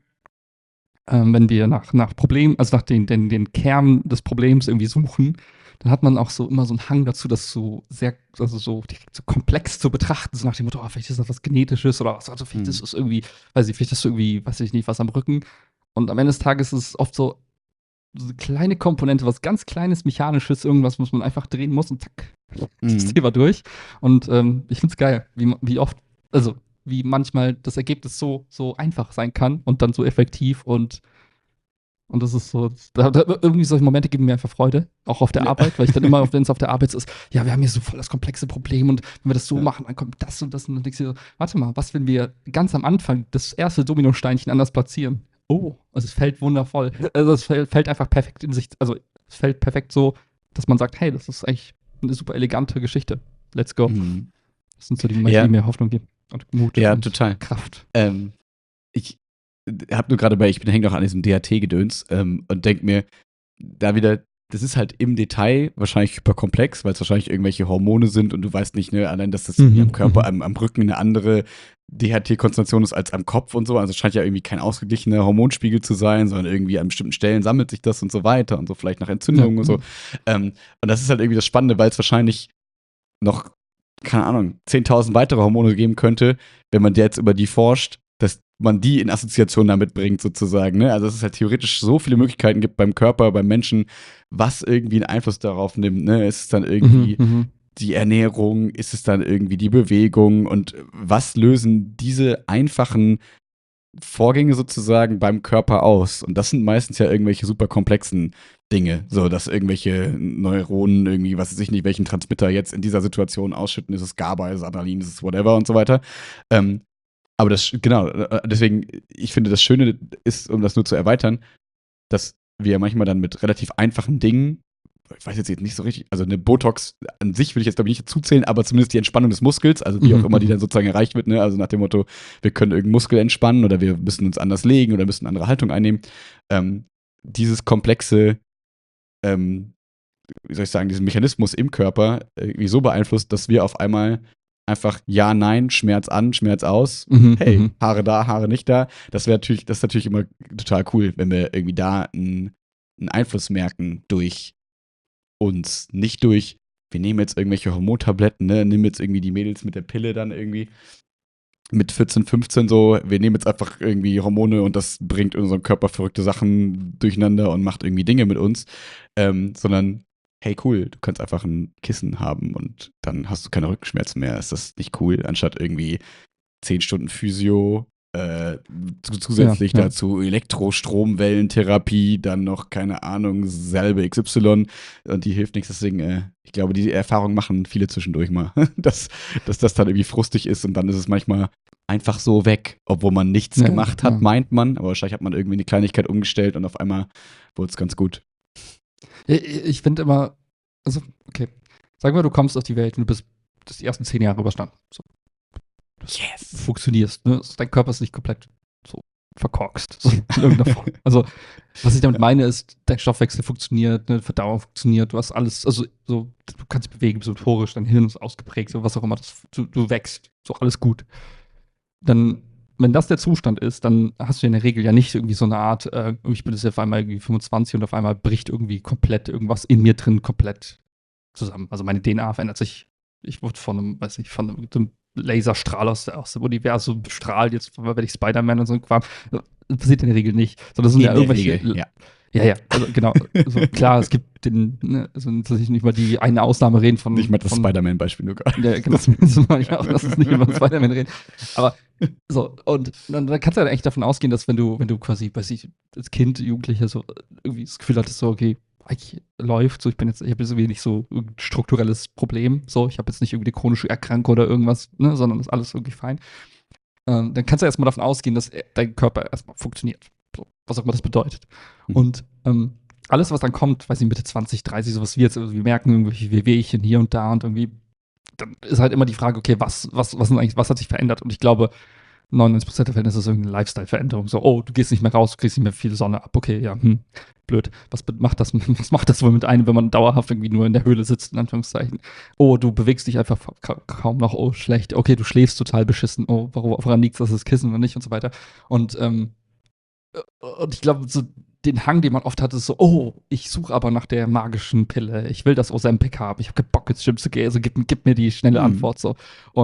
wenn wir nach Problemen, also nach den Kern des Problems irgendwie suchen, dann hat man auch so immer so einen Hang dazu, das so sehr, also so direkt so komplex zu betrachten, so nach dem Motto, vielleicht ist das was Genetisches oder was, also vielleicht ist es irgendwie, vielleicht hast du irgendwie, weiß ich nicht, was am Rücken. Und am Ende des Tages ist es oft so eine kleine Komponente, was ganz Kleines, Mechanisches, irgendwas, was man einfach drehen muss und zack, das Thema durch. Und ich finde es geil, wie oft, also wie manchmal das Ergebnis so einfach sein kann und dann so effektiv und das ist so, irgendwie solche Momente geben mir einfach Freude, auch auf der Arbeit, weil ich dann immer, wenn es auf der Arbeit ist, ja, wir haben hier so voll das komplexe Problem und wenn wir das so machen, dann kommt das und dann denkst du so, warte mal, was, wenn wir ganz am Anfang das erste Dominosteinchen anders platzieren? Oh, also es fällt wundervoll. Also es fällt einfach perfekt in sich, also es fällt perfekt so, dass man sagt, hey, das ist eigentlich eine super elegante Geschichte. Let's go. Das sind so die Momente, die mir Hoffnung geben und Mut und total. Kraft. Ich habe nur gerade ich hänge noch an diesem DHT-Gedöns und denke mir, da wieder, das ist halt im Detail wahrscheinlich hyperkomplex, weil es wahrscheinlich irgendwelche Hormone sind und du weißt nicht, ne, allein, dass das am Körper, am Rücken eine andere DHT-Konzentration ist als am Kopf und so. Also es scheint ja irgendwie kein ausgeglichener Hormonspiegel zu sein, sondern irgendwie an bestimmten Stellen sammelt sich das und so weiter und so, vielleicht nach Entzündungen und so. Und das ist halt irgendwie das Spannende, weil es wahrscheinlich noch, keine Ahnung, 10.000 weitere Hormone geben könnte, wenn man jetzt über die forscht, dass man die in Assoziation damit bringt, sozusagen. Ne? Also dass es halt theoretisch so viele Möglichkeiten gibt beim Körper, beim Menschen, was irgendwie einen Einfluss darauf nimmt. Ne? Ist es dann irgendwie die Ernährung? Ist es dann irgendwie die Bewegung? Und was lösen diese einfachen Vorgänge sozusagen beim Körper aus? Und das sind meistens ja irgendwelche super komplexen Dinge, so dass irgendwelche Neuronen irgendwie, was weiß ich nicht, welchen Transmitter jetzt in dieser Situation ausschütten, ist es GABA, ist es Adrenalin, ist es whatever und so weiter. Aber deswegen, ich finde, das Schöne ist, um das nur zu erweitern, dass wir manchmal dann mit relativ einfachen Dingen, ich weiß jetzt nicht so richtig, also eine Botox an sich will ich jetzt glaube ich nicht dazu zählen, aber zumindest die Entspannung des Muskels, also wie auch immer die dann sozusagen erreicht wird, ne? Also nach dem Motto, wir können irgendeinen Muskel entspannen oder wir müssen uns anders legen oder müssen eine andere Haltung einnehmen. Dieses komplexe, wie soll ich sagen, diesen Mechanismus im Körper irgendwie so beeinflusst, dass wir auf einmal einfach ja, nein, Schmerz an, Schmerz aus, hey, Haare da, Haare nicht da. Das ist natürlich immer total cool, wenn wir irgendwie da einen Einfluss merken durch uns, nicht durch, wir nehmen jetzt irgendwelche Hormontabletten, ne, nehmen jetzt irgendwie die Mädels mit der Pille dann irgendwie. mit 14, 15 so, wir nehmen jetzt einfach irgendwie Hormone und das bringt in unserem Körper verrückte Sachen durcheinander und macht irgendwie Dinge mit uns, sondern hey cool, du kannst einfach ein Kissen haben und dann hast du keine Rückenschmerzen mehr. Ist das nicht cool, anstatt irgendwie 10 Stunden Physio, zusätzlich Ja. dazu Elektrostromwellentherapie, dann noch, keine Ahnung, Salbe XY und die hilft nichts. Deswegen, ich glaube, die Erfahrung machen viele zwischendurch mal, dass das dann irgendwie frustig ist und dann ist es manchmal einfach so weg, obwohl man nichts gemacht hat, meint man, aber wahrscheinlich hat man irgendwie eine Kleinigkeit umgestellt und auf einmal wurde es ganz gut. Ich finde immer, also, okay, sagen wir, du kommst auf die Welt und du bist die ersten 10 Jahre überstanden. So. Du funktionierst, ne? Dein Körper ist nicht komplett so verkorkst, so in irgendeiner Form. Also, was ich damit meine, ist, dein Stoffwechsel funktioniert, ne? Verdauung funktioniert, du hast alles, also so, du kannst dich bewegen, motorisch, dein Hirn ist ausgeprägt, so was auch immer, du wächst, so alles gut. Dann, wenn das der Zustand ist, dann hast du in der Regel ja nicht irgendwie so eine Art, ich bin jetzt auf einmal irgendwie 25 und auf einmal bricht irgendwie komplett irgendwas in mir drin komplett zusammen. Also meine DNA verändert sich. Ich wurde von einem, weiß nicht, von einem Laserstrahl aus dem Universum bestrahlt, jetzt werde ich Spider-Man und so ein Kram. Das passiert in der Regel nicht. Sondern das sind ja irgendwelche. Regel, ja. Ja, also genau. Also, klar, es gibt also nicht mal die eine Ausnahme reden von. Nicht mal das Spider-Man-Beispiel nur gerade. Ja, genau. Lass uns nicht über Spider-Man reden. Aber so, und dann kannst du ja echt davon ausgehen, dass wenn du quasi, weiß ich, als Kind, Jugendlicher so irgendwie das Gefühl hattest, so, okay, eigentlich läuft, so, ich habe jetzt irgendwie nicht so ein strukturelles Problem, so, ich habe jetzt nicht irgendwie eine chronische Erkrankung oder irgendwas, ne, sondern ist alles irgendwie fein. Dann kannst du erstmal davon ausgehen, dass dein Körper erstmal funktioniert. So, was auch immer das bedeutet. Und alles, was dann kommt, weiß ich, Mitte 20, 30, sowas wie jetzt, also wir merken irgendwelche Wehwehchen hier und da und irgendwie, dann ist halt immer die Frage, okay, was hat sich verändert? Und ich glaube, 99% der Fälle ist es irgendeine Lifestyle-Veränderung. So, oh, du gehst nicht mehr raus, du kriegst nicht mehr viel Sonne ab. Okay, ja, blöd. Was macht das wohl mit einem, wenn man dauerhaft irgendwie nur in der Höhle sitzt, in Anführungszeichen? Oh, du bewegst dich einfach kaum noch. Oh, schlecht. Okay, du schläfst total beschissen. Oh, woran liegt es, dass das Kissen oder nicht und so weiter. Und ich glaube, so den Hang, den man oft hat, ist so, oh, ich suche aber nach der magischen Pille. Ich will das Ozempic haben. Ich habe keinen Bock, ins Gym zu gehen. Also gib mir die schnelle Antwort so.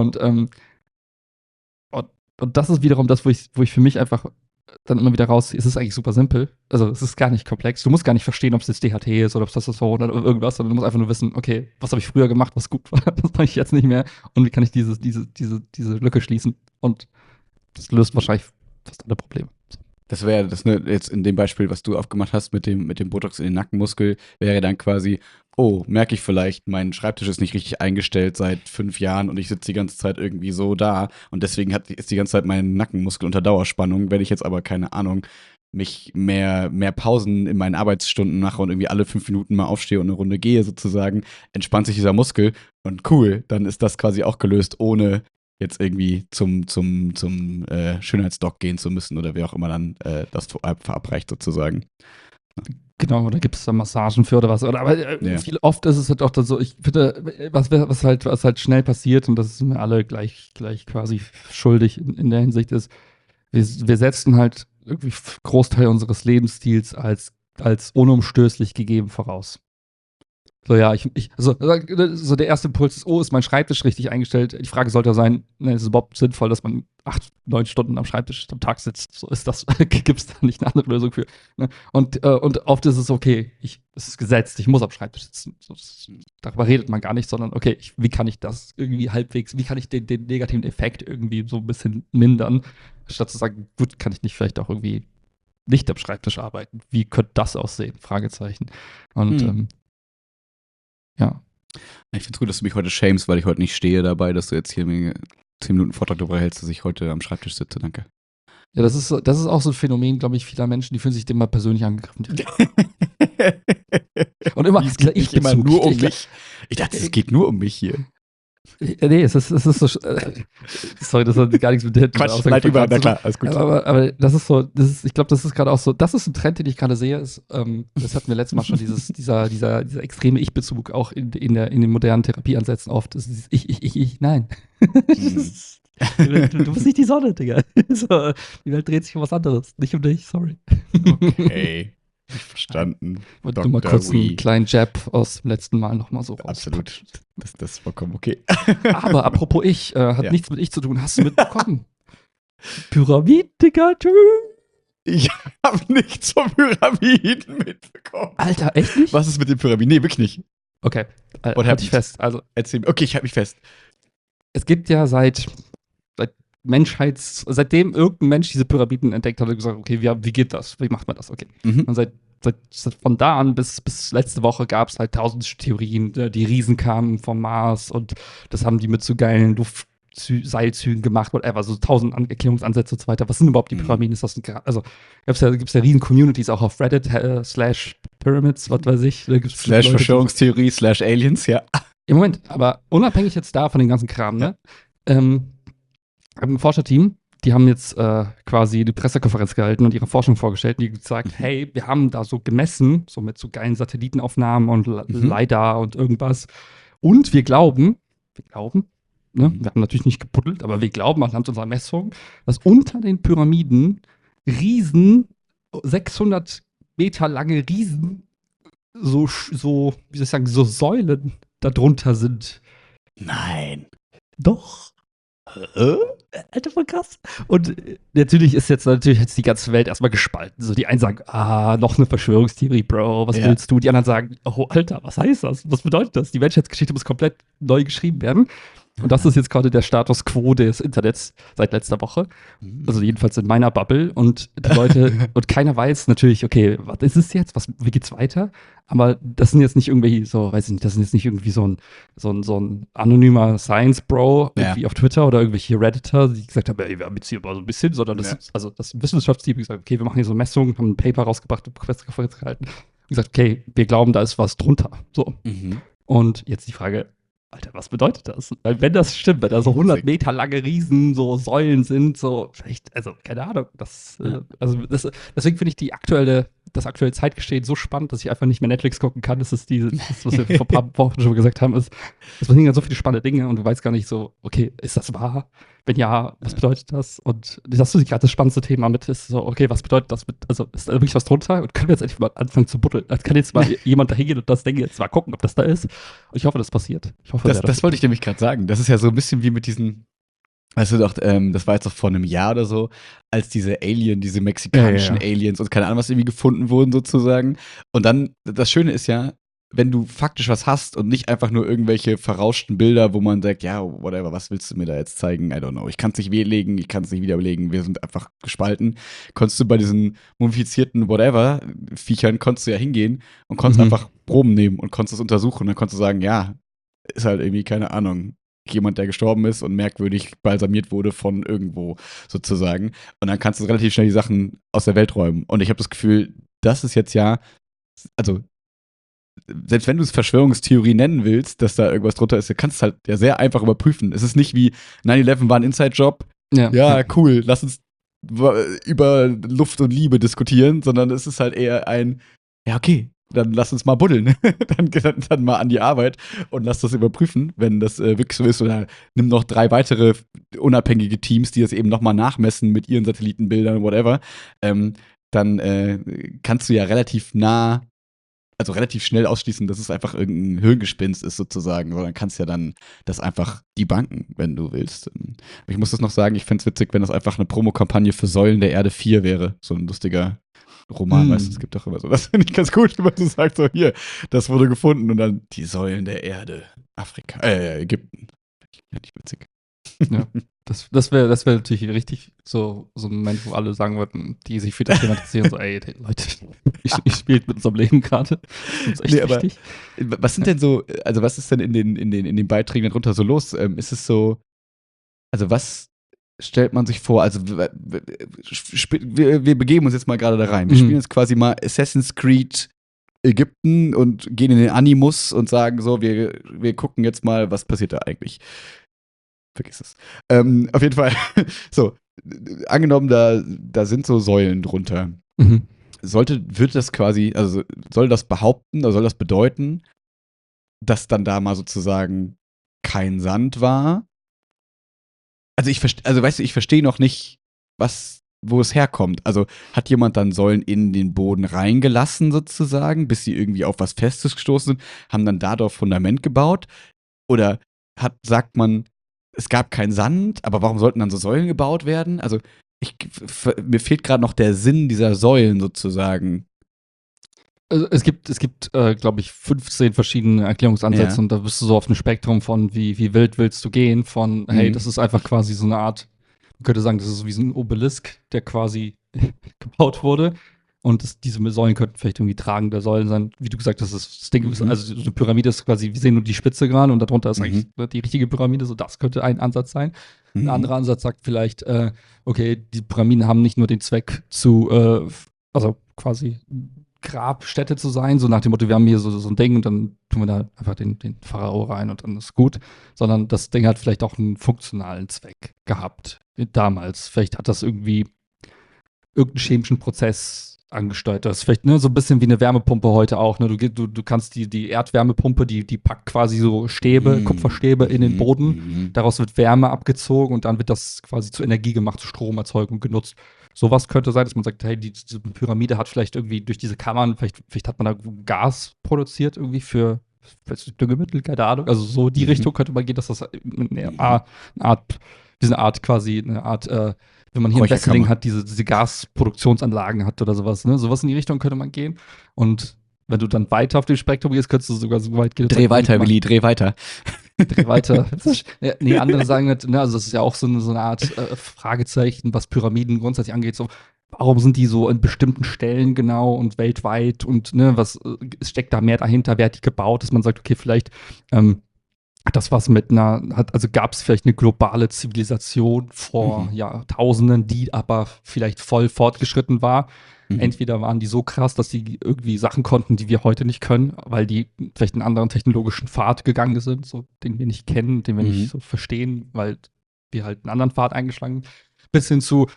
Und das ist wiederum das, wo ich für mich einfach dann immer wieder rausziehe. Es ist eigentlich super simpel. Also es ist gar nicht komplex. Du musst gar nicht verstehen, ob es jetzt DHT ist oder ob es Testosteron oder irgendwas, sondern du musst einfach nur wissen, okay, was habe ich früher gemacht, was gut war, was mache ich jetzt nicht mehr und wie kann ich diese Lücke schließen. Und das löst wahrscheinlich fast alle Probleme. Das wäre das jetzt in dem Beispiel, was du aufgemacht hast mit dem Botox in den Nackenmuskel, wäre dann quasi, oh, merke ich vielleicht, mein Schreibtisch ist nicht richtig eingestellt seit 5 Jahren und ich sitze die ganze Zeit irgendwie so da und deswegen ist die ganze Zeit mein Nackenmuskel unter Dauerspannung. Wenn ich jetzt aber, keine Ahnung, mich mehr Pausen in meinen Arbeitsstunden mache und irgendwie alle 5 Minuten mal aufstehe und eine Runde gehe sozusagen, entspannt sich dieser Muskel und cool, dann ist das quasi auch gelöst, ohne jetzt irgendwie zum Schönheitsdoc gehen zu müssen oder wer auch immer dann das verabreicht sozusagen. Genau, oder gibt es da Massagen für oder was? Aber viel oft ist es halt auch so, ich finde, was halt schnell passiert, und das sind wir alle gleich quasi schuldig in der Hinsicht ist, wir setzen halt irgendwie Großteil unseres Lebensstils als unumstößlich gegeben voraus. So, ja, so der erste Impuls ist, oh, ist mein Schreibtisch richtig eingestellt? Die Frage sollte sein, ne, ist es überhaupt sinnvoll, dass man 8, 9 Stunden am Schreibtisch am Tag sitzt? So ist das, gibt es da nicht eine andere Lösung für? Ne? Und oft ist es okay, es ist gesetzt, ich muss am Schreibtisch sitzen. So, darüber redet man gar nicht, sondern okay, wie kann ich das irgendwie halbwegs, wie kann ich den negativen Effekt irgendwie so ein bisschen mindern, statt zu sagen, gut, kann ich nicht vielleicht auch irgendwie nicht am Schreibtisch arbeiten? Wie könnte das aussehen? Fragezeichen. Und ja. Ich finde es gut, dass du mich heute shamest, weil ich heute nicht stehe dabei, dass du jetzt hier mir 10 Minuten Vortrag darüber hältst, dass ich heute am Schreibtisch sitze. Danke. Ja, das ist auch so ein Phänomen, glaube ich, vieler Menschen, die fühlen sich dem mal persönlich angegriffen. Und immer, es geht immer nur um mich. Ich dachte, es geht nur um mich hier. Nee, es ist so. Sorry, das hat gar nichts mit der Quatsch, leid über, na klar, alles gut. Aber das ist so, ich glaube, das ist gerade auch so, das ist ein Trend, den ich gerade sehe, ist, das hatten wir letztes Mal schon, dieser extreme Ich-Bezug auch in den modernen Therapieansätzen oft. Das ist ich, nein. Du bist nicht die Sonne, Digga. So, die Welt dreht sich um was anderes, nicht um dich, sorry. Okay. Verstanden. Ich wollte mal kurz einen kleinen Jab aus dem letzten Mal nochmal so raus. Absolut. Das ist vollkommen okay. Aber apropos hat nichts mit ich zu tun. Hast du mitbekommen? Pyramiden, Digga, tschüss. Ich habe nichts von Pyramiden mitbekommen. Alter, echt nicht? Was ist mit den Pyramiden? Nee, wirklich nicht. Okay, What halt happened? dich fest. Also, Erzähl mir. Okay, ich halte mich fest. es gibt ja seit seitdem irgendein Mensch diese Pyramiden entdeckt hat, hat er gesagt, okay, wie geht das? Wie macht man das? Okay. Und seit von da an bis letzte Woche gab es halt tausend Theorien. Die Riesen kamen vom Mars und das haben die mit so geilen Luftseilzügen gemacht, whatever, so tausend Erklärungsansätze und so weiter. Was sind überhaupt die Pyramiden? Ist das also gibt's ja riesen Communities auch auf Reddit, /Pyramids, was weiß ich. /Verschwörungstheorie /Aliens, ja. Im Moment, aber unabhängig jetzt da von dem ganzen Kram, ne? Ein Forscherteam, die haben jetzt quasi die Pressekonferenz gehalten und ihre Forschung vorgestellt, die gesagt, hey, wir haben da so gemessen, so mit so geilen Satellitenaufnahmen und LiDAR und irgendwas. Und wir glauben, ne, wir haben natürlich nicht gebuddelt, aber wir glauben anhand unserer Messung, dass unter den Pyramiden 600 Meter lange Riesen, wie soll ich sagen, so Säulen darunter sind. Nein. Doch. Alter, voll krass. Und natürlich ist jetzt die ganze Welt erstmal gespalten. So die einen sagen, noch eine Verschwörungstheorie, Bro, was willst du? Die anderen sagen, oh, Alter, was heißt das? Was bedeutet das? Die Menschheitsgeschichte muss komplett neu geschrieben werden. Und das ist jetzt gerade der Status quo des Internets seit letzter Woche. Also jedenfalls in meiner Bubble. Und die Leute, und keiner weiß natürlich, okay, was ist es jetzt? Wie geht's weiter? Aber das sind jetzt nicht irgendwie so, weiß ich nicht, das sind jetzt nicht irgendwie so ein anonymer Science-Bro irgendwie auf Twitter oder irgendwelche Redditor, die gesagt haben, ey, wir haben jetzt hier mal so ein bisschen, sondern das ist, also das Wissenschaftsteam gesagt, okay, wir machen hier so Messungen, haben ein Paper rausgebracht, eine Pressekonferenz gehalten und gesagt, okay, wir glauben, da ist was drunter. So. Und jetzt die Frage, Alter, was bedeutet das? Weil wenn das stimmt, wenn da so 100 Meter lange Riesen, so Säulen sind, so vielleicht, also keine Ahnung, deswegen finde ich das aktuelle Zeitgeschehen so spannend, dass ich einfach nicht mehr Netflix gucken kann. Das ist was wir vor ein paar Wochen schon gesagt haben, ist, es passieren so viele spannende Dinge und du weißt gar nicht so, okay, ist das wahr? Wenn ja, was bedeutet das? Und das ist gerade das spannendste Thema mit, ist so, okay, was bedeutet das also ist da wirklich was drunter? Und können wir jetzt endlich mal anfangen zu buddeln? Als kann jetzt mal jemand da hingehen und das Ding jetzt mal gucken, ob das da ist. Und ich hoffe, das passiert. Ich hoffe, das wollte ich nämlich gerade sagen. Das ist ja so ein bisschen wie mit diesen, weißt du doch, das war jetzt doch vor einem Jahr oder so, als diese mexikanischen Aliens und keine Ahnung was irgendwie gefunden wurden sozusagen. Und dann, das Schöne ist ja, wenn du faktisch was hast und nicht einfach nur irgendwelche verrauschten Bilder, wo man sagt, ja, whatever, was willst du mir da jetzt zeigen? I don't know. Ich kann es nicht belegen, ich kann es nicht widerlegen, wir sind einfach gespalten. Konntest du bei diesen mumifizierten whatever Viechern, konntest du ja hingehen und konntest einfach Proben nehmen und konntest es untersuchen und dann konntest du sagen, ja, ist halt irgendwie, keine Ahnung, jemand, der gestorben ist und merkwürdig balsamiert wurde von irgendwo sozusagen. Und dann kannst du relativ schnell die Sachen aus der Welt räumen. Und ich habe das Gefühl, das ist jetzt ja, also selbst wenn du es Verschwörungstheorie nennen willst, dass da irgendwas drunter ist, kannst du es halt ja sehr einfach überprüfen. Es ist nicht wie 9/11 war ein Inside-Job. Ja, cool, lass uns über Luft und Liebe diskutieren, sondern es ist halt eher ein, ja, okay, dann lass uns mal buddeln. dann mal an die Arbeit und lass das überprüfen, wenn das wirklich so ist. Oder nimm noch 3 weitere unabhängige Teams, die das eben nochmal nachmessen mit ihren Satellitenbildern, whatever. Dann kannst du ja relativ schnell ausschließen, dass es einfach irgendein Hirngespinst ist sozusagen, sondern kannst ja dann das einfach debunken, wenn du willst. Ich muss das noch sagen, ich fände es witzig, wenn das einfach eine Promokampagne für Säulen der Erde 4 wäre. So ein lustiger Roman, weißt du, es gibt doch immer so. Das finde ich ganz gut, wenn du sagst, so hier, das wurde gefunden und dann die Säulen der Erde, Afrika, Ägypten. Finde ich witzig. Ja, das wäre natürlich richtig so ein Moment, wo alle sagen würden, die sich für das Thema interessieren, so, ey, Leute, ich spiele mit unserem Leben gerade. Das ist echt wichtig. Was sind denn so, also was ist denn in den Beiträgen darunter so los? Ist es so, also was stellt man sich vor? Also wir begeben uns jetzt mal gerade da rein. Wir spielen jetzt quasi mal Assassin's Creed Ägypten und gehen in den Animus und sagen so, wir gucken jetzt mal, was passiert da eigentlich. Vergiss es. Auf jeden Fall, so, angenommen, da sind so Säulen drunter. Soll das behaupten, oder soll das bedeuten, dass dann da mal sozusagen kein Sand war? Also ich verstehe noch nicht, wo es herkommt. Also hat jemand dann Säulen in den Boden reingelassen sozusagen, bis sie irgendwie auf was Festes gestoßen sind, haben dann darauf Fundament gebaut? Oder sagt man, es gab keinen Sand, aber warum sollten dann so Säulen gebaut werden? Also mir fehlt gerade noch der Sinn dieser Säulen sozusagen. Also es gibt glaube ich, 15 verschiedene Erklärungsansätze und da bist du so auf einem Spektrum von, wie wild willst du gehen, von, hey, das ist einfach quasi so eine Art, man könnte sagen, das ist wie so ein Obelisk, der quasi gebaut wurde. Und diese Säulen könnten vielleicht irgendwie tragende Säulen sein. Wie du gesagt hast, das Ding ist, also eine Pyramide ist quasi, wir sehen nur die Spitze gerade und darunter ist eigentlich die richtige Pyramide, so das könnte ein Ansatz sein. Ein anderer Ansatz sagt vielleicht, okay, die Pyramiden haben nicht nur den Zweck also quasi Grabstätte zu sein, so nach dem Motto, wir haben hier so ein Ding und dann tun wir da einfach den Pharao rein und dann ist gut, sondern das Ding hat vielleicht auch einen funktionalen Zweck gehabt damals. Vielleicht hat das irgendwie irgendeinen chemischen Prozess angesteuert. Das ist vielleicht so ein bisschen wie eine Wärmepumpe heute auch. Ne? Du kannst die Erdwärmepumpe, die packt quasi so Kupferstäbe in den Boden. Daraus wird Wärme abgezogen und dann wird das quasi zur Energie gemacht, zur Stromerzeugung genutzt. Sowas könnte sein, dass man sagt, hey, diese Pyramide hat vielleicht irgendwie durch diese Kammern, vielleicht hat man da Gas produziert irgendwie für Düngemittel, keine Ahnung. Also so die Richtung könnte man gehen, dass das eine Art wenn man hier in Wesseling hat, diese Gasproduktionsanlagen hat oder sowas, ne? Sowas in die Richtung könnte man gehen. Und wenn du dann weiter auf dem Spektrum gehst, könntest du sogar so weit gehen. Dreh weiter, Willi, dreh weiter. Dreh weiter. Nee, andere sagen halt, ne, also das ist ja auch so eine Art Fragezeichen, was Pyramiden grundsätzlich angeht. So, warum sind die so in bestimmten Stellen genau und weltweit und ne, was steckt da mehr dahinter, wer hat die gebaut, dass man sagt, okay, vielleicht hat das was mit also gab es vielleicht eine globale Zivilisation vor Jahrtausenden, die aber vielleicht voll fortgeschritten war. Entweder waren die so krass, dass sie irgendwie Sachen konnten, die wir heute nicht können, weil die vielleicht einen anderen technologischen Pfad gegangen sind, so, den wir nicht kennen, den wir nicht so verstehen, weil wir halt einen anderen Pfad eingeschlagen sind. Bis hin zu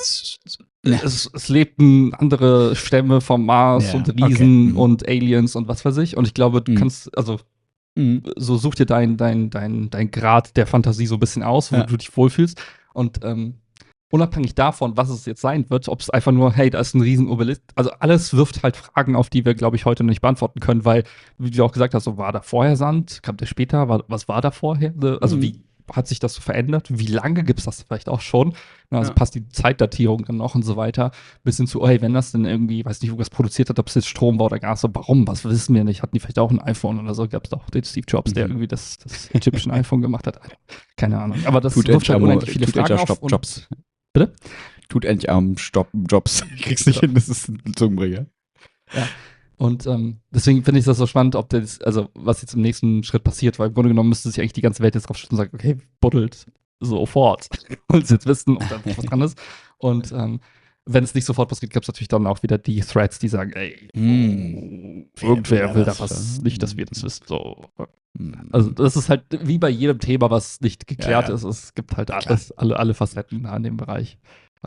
es lebten andere Stämme vom Mars und Riesen und Aliens und was weiß ich. Und ich glaube, du kannst, also so such dir dein Grad der Fantasie so ein bisschen aus, wo du dich wohlfühlst. Und unabhängig davon, was es jetzt sein wird, ob es einfach nur, hey, da ist ein riesen Obelisk, also alles wirft halt Fragen auf, die wir, glaube ich, heute noch nicht beantworten können, weil, wie du auch gesagt hast, so war da vorher Sand, kam der später, was war da vorher? Also wie hat sich das so verändert? Wie lange gibt es das vielleicht auch schon? Also passt die Zeitdatierung dann noch und so weiter. Bis hin zu, hey, wenn das denn irgendwie, weiß nicht, irgendwas produziert hat, ob es jetzt Strom war oder Gas, so, warum? Was wissen wir nicht? Hatten die vielleicht auch ein iPhone oder so? Gab es doch den Steve Jobs, der irgendwie das Egyptian iPhone gemacht hat? Keine Ahnung. Aber das wirft halt unendlich viele Fragen auf. Jobs. Bitte? Tut endlich am Jobs. Ich krieg's nicht hin, das ist ein Zungenbrecher. Ja. Und deswegen finde ich das so spannend, ob also was jetzt im nächsten Schritt passiert, weil im Grunde genommen müsste sich eigentlich die ganze Welt jetzt drauf schützen und sagen, okay, buddelt sofort. Und sie jetzt wissen, ob da was dran ist. Und wenn es nicht sofort passiert, gibt es natürlich dann auch wieder die Threads, die sagen, ey, irgendwer will da was, nicht, dass wir das wissen. So. Also das ist halt wie bei jedem Thema, was nicht geklärt ist. Es gibt halt alle Facetten da in dem Bereich.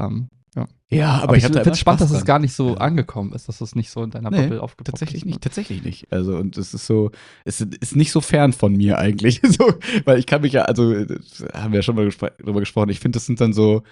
Aber ich finde es spannend, dass es gar nicht so angekommen ist, dass es nicht so in deiner Bubble aufgepoppt ist. Tatsächlich nicht. Also, und es ist so, es ist nicht so fern von mir eigentlich. So, weil ich kann mich ja, also, haben wir ja schon mal drüber gesprochen, ich finde, das sind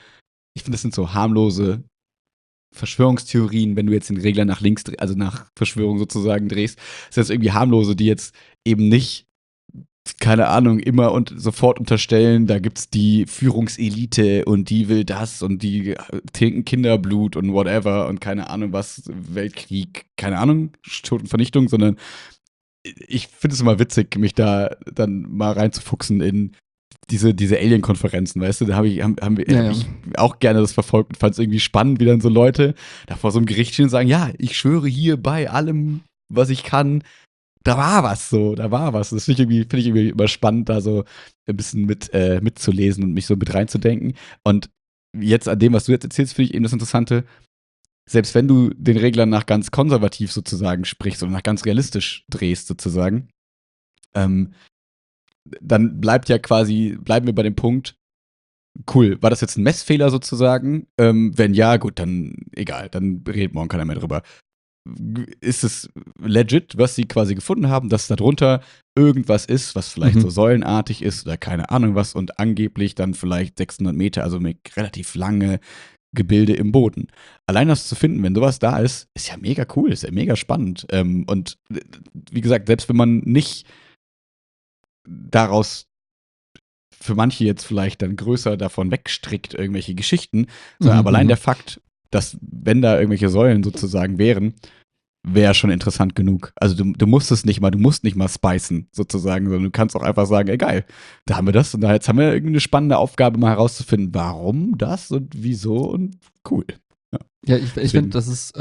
so harmlose Verschwörungstheorien, wenn du jetzt den Regler nach links, also nach Verschwörung sozusagen drehst, sind das irgendwie harmlose, die jetzt eben nicht, keine Ahnung, immer und sofort unterstellen, da gibt's die Führungselite und die will das und die trinken Kinderblut und whatever und keine Ahnung was, Weltkrieg, keine Ahnung, Vernichtung, sondern ich finde es immer witzig, mich da dann mal reinzufuchsen in diese Alien-Konferenzen, weißt du, da hab ich auch gerne das verfolgt und fand es irgendwie spannend, wie dann so Leute da vor so einem Gericht stehen und sagen, ja, ich schwöre hier bei allem, was ich kann, da war was. Das finde ich irgendwie immer spannend, da so ein bisschen mitzulesen und mich so mit reinzudenken. Und jetzt an dem, was du jetzt erzählst, finde ich eben das Interessante, selbst wenn du den Regler nach ganz konservativ sozusagen sprichst oder nach ganz realistisch drehst sozusagen, dann bleiben wir bei dem Punkt, cool, war das jetzt ein Messfehler sozusagen? Wenn ja, gut, dann egal, dann redet morgen keiner mehr drüber. Ist es legit, was sie quasi gefunden haben, dass da drunter irgendwas ist, was vielleicht so säulenartig ist oder keine Ahnung was und angeblich dann vielleicht 600 Meter, also mit relativ lange Gebilde im Boden. Allein das zu finden, wenn sowas da ist ja mega cool, ist ja mega spannend. Und wie gesagt, selbst wenn man nicht daraus für manche jetzt vielleicht dann größer davon wegstrickt, irgendwelche Geschichten, sondern aber allein der Fakt, dass, wenn da irgendwelche Säulen sozusagen wären, wäre schon interessant genug. Also du musst nicht mal spicen, sozusagen, sondern du kannst auch einfach sagen, ey geil, da haben wir das und da jetzt haben wir irgendeine spannende Aufgabe, mal herauszufinden, warum das und wieso und cool. Ja, ich finde, das ist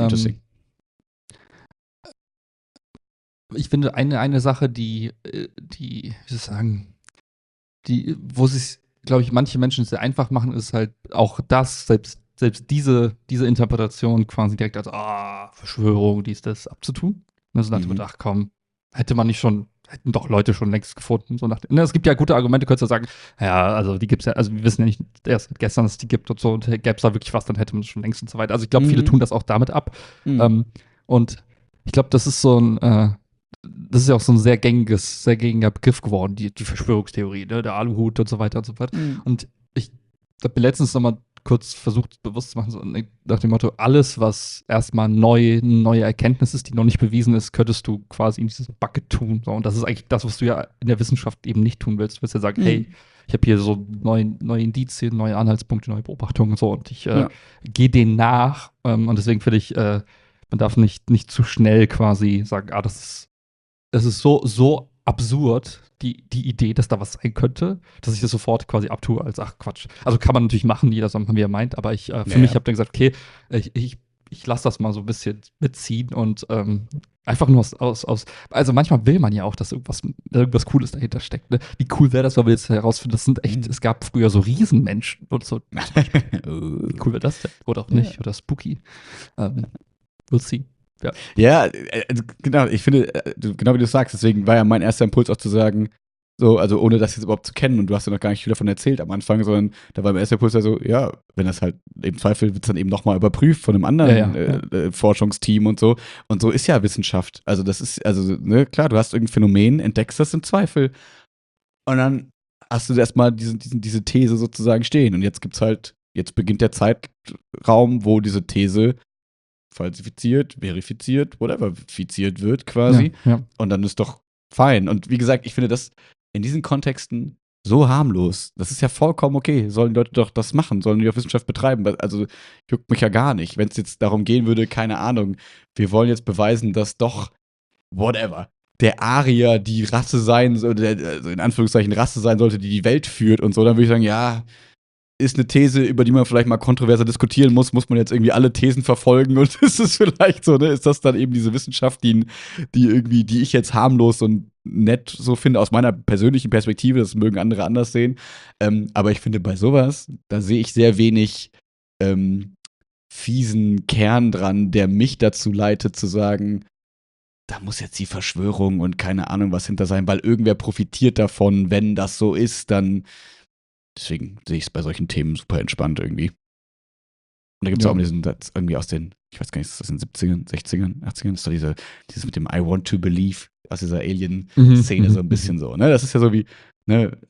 ich finde eine Sache, wie soll ich sagen, wo sich, glaube ich, manche Menschen es sehr einfach machen, ist halt auch das, selbst diese Interpretation quasi direkt als Verschwörung, das abzutun. Und so nach dem Motto, ach komm, hätten doch Leute schon längst gefunden. So es gibt ja gute Argumente, könntest du sagen, ja, also die gibt es ja, also wir wissen ja nicht erst gestern, dass es die gibt und so, und gäbe es da wirklich was, dann hätte man es schon längst und so weiter. Also ich glaube, viele tun das auch damit ab. Und ich glaube, das ist das ist ja auch so ein sehr gängiger Begriff geworden, die Verschwörungstheorie, ne? Der Aluhut und so weiter und so fort. Und ich habe mir letztens noch mal kurz versucht, bewusst zu machen, so nach dem Motto, alles, was erstmal eine neue Erkenntnis ist, die noch nicht bewiesen ist, könntest du quasi in dieses Bucket tun. So. Und das ist eigentlich das, was du ja in der Wissenschaft eben nicht tun willst. Du willst ja sagen, hey, ich habe hier so neue Indizien, neue Anhaltspunkte, neue Beobachtungen und so, und ich gehe denen nach. Und deswegen finde ich, man darf nicht zu schnell quasi sagen, das ist so absurd, die Idee, dass da was sein könnte, dass ich das sofort quasi abtue als, ach Quatsch. Also kann man natürlich machen, jeder soll machen, wie er meint, aber ich für mich habe dann gesagt, okay, ich lasse das mal so ein bisschen mitziehen und einfach nur also manchmal will man ja auch, dass irgendwas Cooles dahinter steckt. Ne? Wie cool wäre das, wenn wir jetzt herausfinden, das sind echt, es gab früher so Riesenmenschen und so. Wie cool wäre das denn? Oder auch nicht, oder spooky. We'll see. Ja, genau, ich finde, genau wie du sagst, deswegen war ja mein erster Impuls auch zu sagen, so, also ohne das jetzt überhaupt zu kennen, und du hast ja noch gar nicht viel davon erzählt am Anfang, sondern da war mein erster Impuls ja so, ja, wenn das halt im Zweifel wird es dann eben nochmal überprüft von einem anderen Forschungsteam und so. Und so ist ja Wissenschaft. Also das ist, also, ne, klar, du hast irgendein Phänomen, entdeckst das im Zweifel und dann hast du erstmal diese These sozusagen stehen. Und jetzt beginnt der Zeitraum, wo diese These falsifiziert, verifiziert, whatever, fiziert wird quasi. Ja. Und dann ist doch fein. Und wie gesagt, ich finde das in diesen Kontexten so harmlos. Das ist ja vollkommen okay. Sollen die Leute doch das machen? Sollen die auch Wissenschaft betreiben? Also juckt mich ja gar nicht. Wenn es jetzt darum gehen würde, keine Ahnung, wir wollen jetzt beweisen, dass doch, whatever, der Arier die Rasse sein sollte, also in Anführungszeichen Rasse sein sollte, die die Welt führt und so, dann würde ich sagen, ja, ist eine These, über die man vielleicht mal kontroverser diskutieren muss man jetzt irgendwie alle Thesen verfolgen, und ist es vielleicht so, ne? Ist das dann eben diese Wissenschaft, die ich jetzt harmlos und nett so finde, aus meiner persönlichen Perspektive, das mögen andere anders sehen. Aber ich finde, bei sowas, da sehe ich sehr wenig fiesen Kern dran, der mich dazu leitet, zu sagen, da muss jetzt die Verschwörung und keine Ahnung was hinter sein, weil irgendwer profitiert davon, wenn das so ist, dann. Deswegen sehe ich es bei solchen Themen super entspannt irgendwie. Und da gibt es auch diesen Satz irgendwie aus den, ich weiß gar nicht, ist das in den 70ern, 60ern, 80ern? Das ist doch dieses mit dem I want to believe aus dieser Alien-Szene so ein bisschen so, ne? Das ist ja so wie, ne,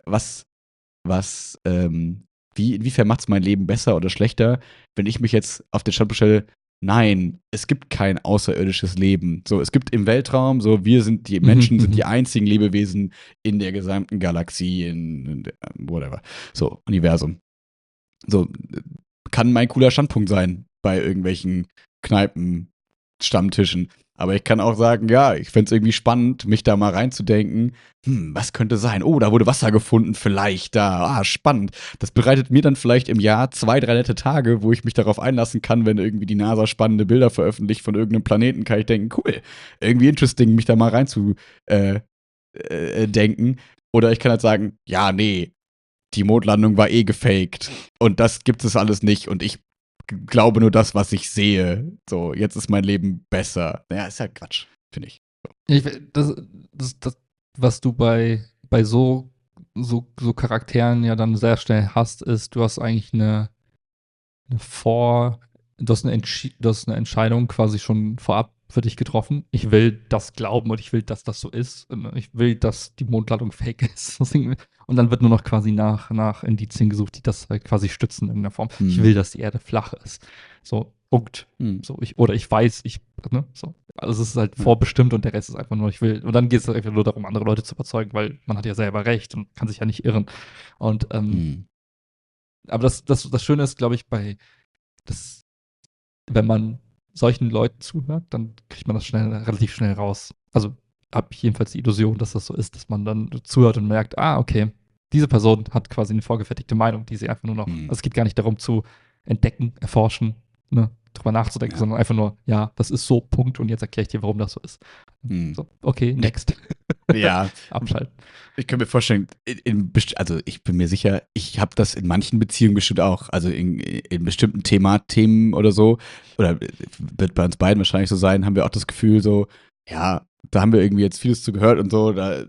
inwiefern macht es mein Leben besser oder schlechter, wenn ich mich jetzt auf den Standpunkt stelle, nein, es gibt kein außerirdisches Leben. So, es gibt im Weltraum, so, die Menschen sind die einzigen Lebewesen in der gesamten Galaxie, in whatever. So, Universum. So, kann mein cooler Standpunkt sein bei irgendwelchen Kneipen-Stammtischen. Aber ich kann auch sagen, ja, ich fände es irgendwie spannend, mich da mal reinzudenken. Was könnte sein? Oh, da wurde Wasser gefunden, vielleicht da. Spannend. Das bereitet mir dann vielleicht im Jahr 2, 3 nette Tage, wo ich mich darauf einlassen kann, wenn irgendwie die NASA spannende Bilder veröffentlicht von irgendeinem Planeten, kann ich denken, cool, irgendwie interesting, mich da mal reinzudenken. Oder ich kann halt sagen, ja, nee, die Mondlandung war gefaked und das gibt es alles nicht und ich glaube nur das, was ich sehe. So, jetzt ist mein Leben besser. Naja, ist ja Quatsch, finde ich. Das, was du bei so Charakteren ja dann sehr schnell hast, ist, du hast eigentlich du hast eine Entscheidung quasi schon vorab für dich getroffen. Ich will das glauben und ich will, dass das so ist. Und ich will, dass die Mondlandung fake ist. Und dann wird nur noch quasi nach Indizien gesucht, die das halt quasi stützen in irgendeiner Form. Ich will, dass die Erde flach ist. So, Punkt. So, ich weiß, ne, so. Also es ist halt vorbestimmt und der Rest ist einfach nur, ich will. Und dann geht es einfach nur darum, andere Leute zu überzeugen, weil man hat ja selber recht und kann sich ja nicht irren. Und aber das Schöne ist, glaube ich, wenn man solchen Leuten zuhört, dann kriegt man das relativ schnell raus. Also habe ich jedenfalls die Illusion, dass das so ist, dass man dann zuhört und merkt, okay, diese Person hat quasi eine vorgefertigte Meinung, die sie einfach nur noch, also es geht gar nicht darum zu entdecken, erforschen, ne, drüber nachzudenken, sondern einfach nur, ja, das ist so, Punkt, und jetzt erkläre ich dir, warum das so ist. So, okay, next. Ja. Abschalten. Ich kann mir vorstellen, also ich bin mir sicher, ich habe das in manchen Beziehungen bestimmt auch, also in bestimmten Themen oder so, oder wird bei uns beiden wahrscheinlich so sein, haben wir auch das Gefühl so, ja, da haben wir irgendwie jetzt vieles zu gehört und so, da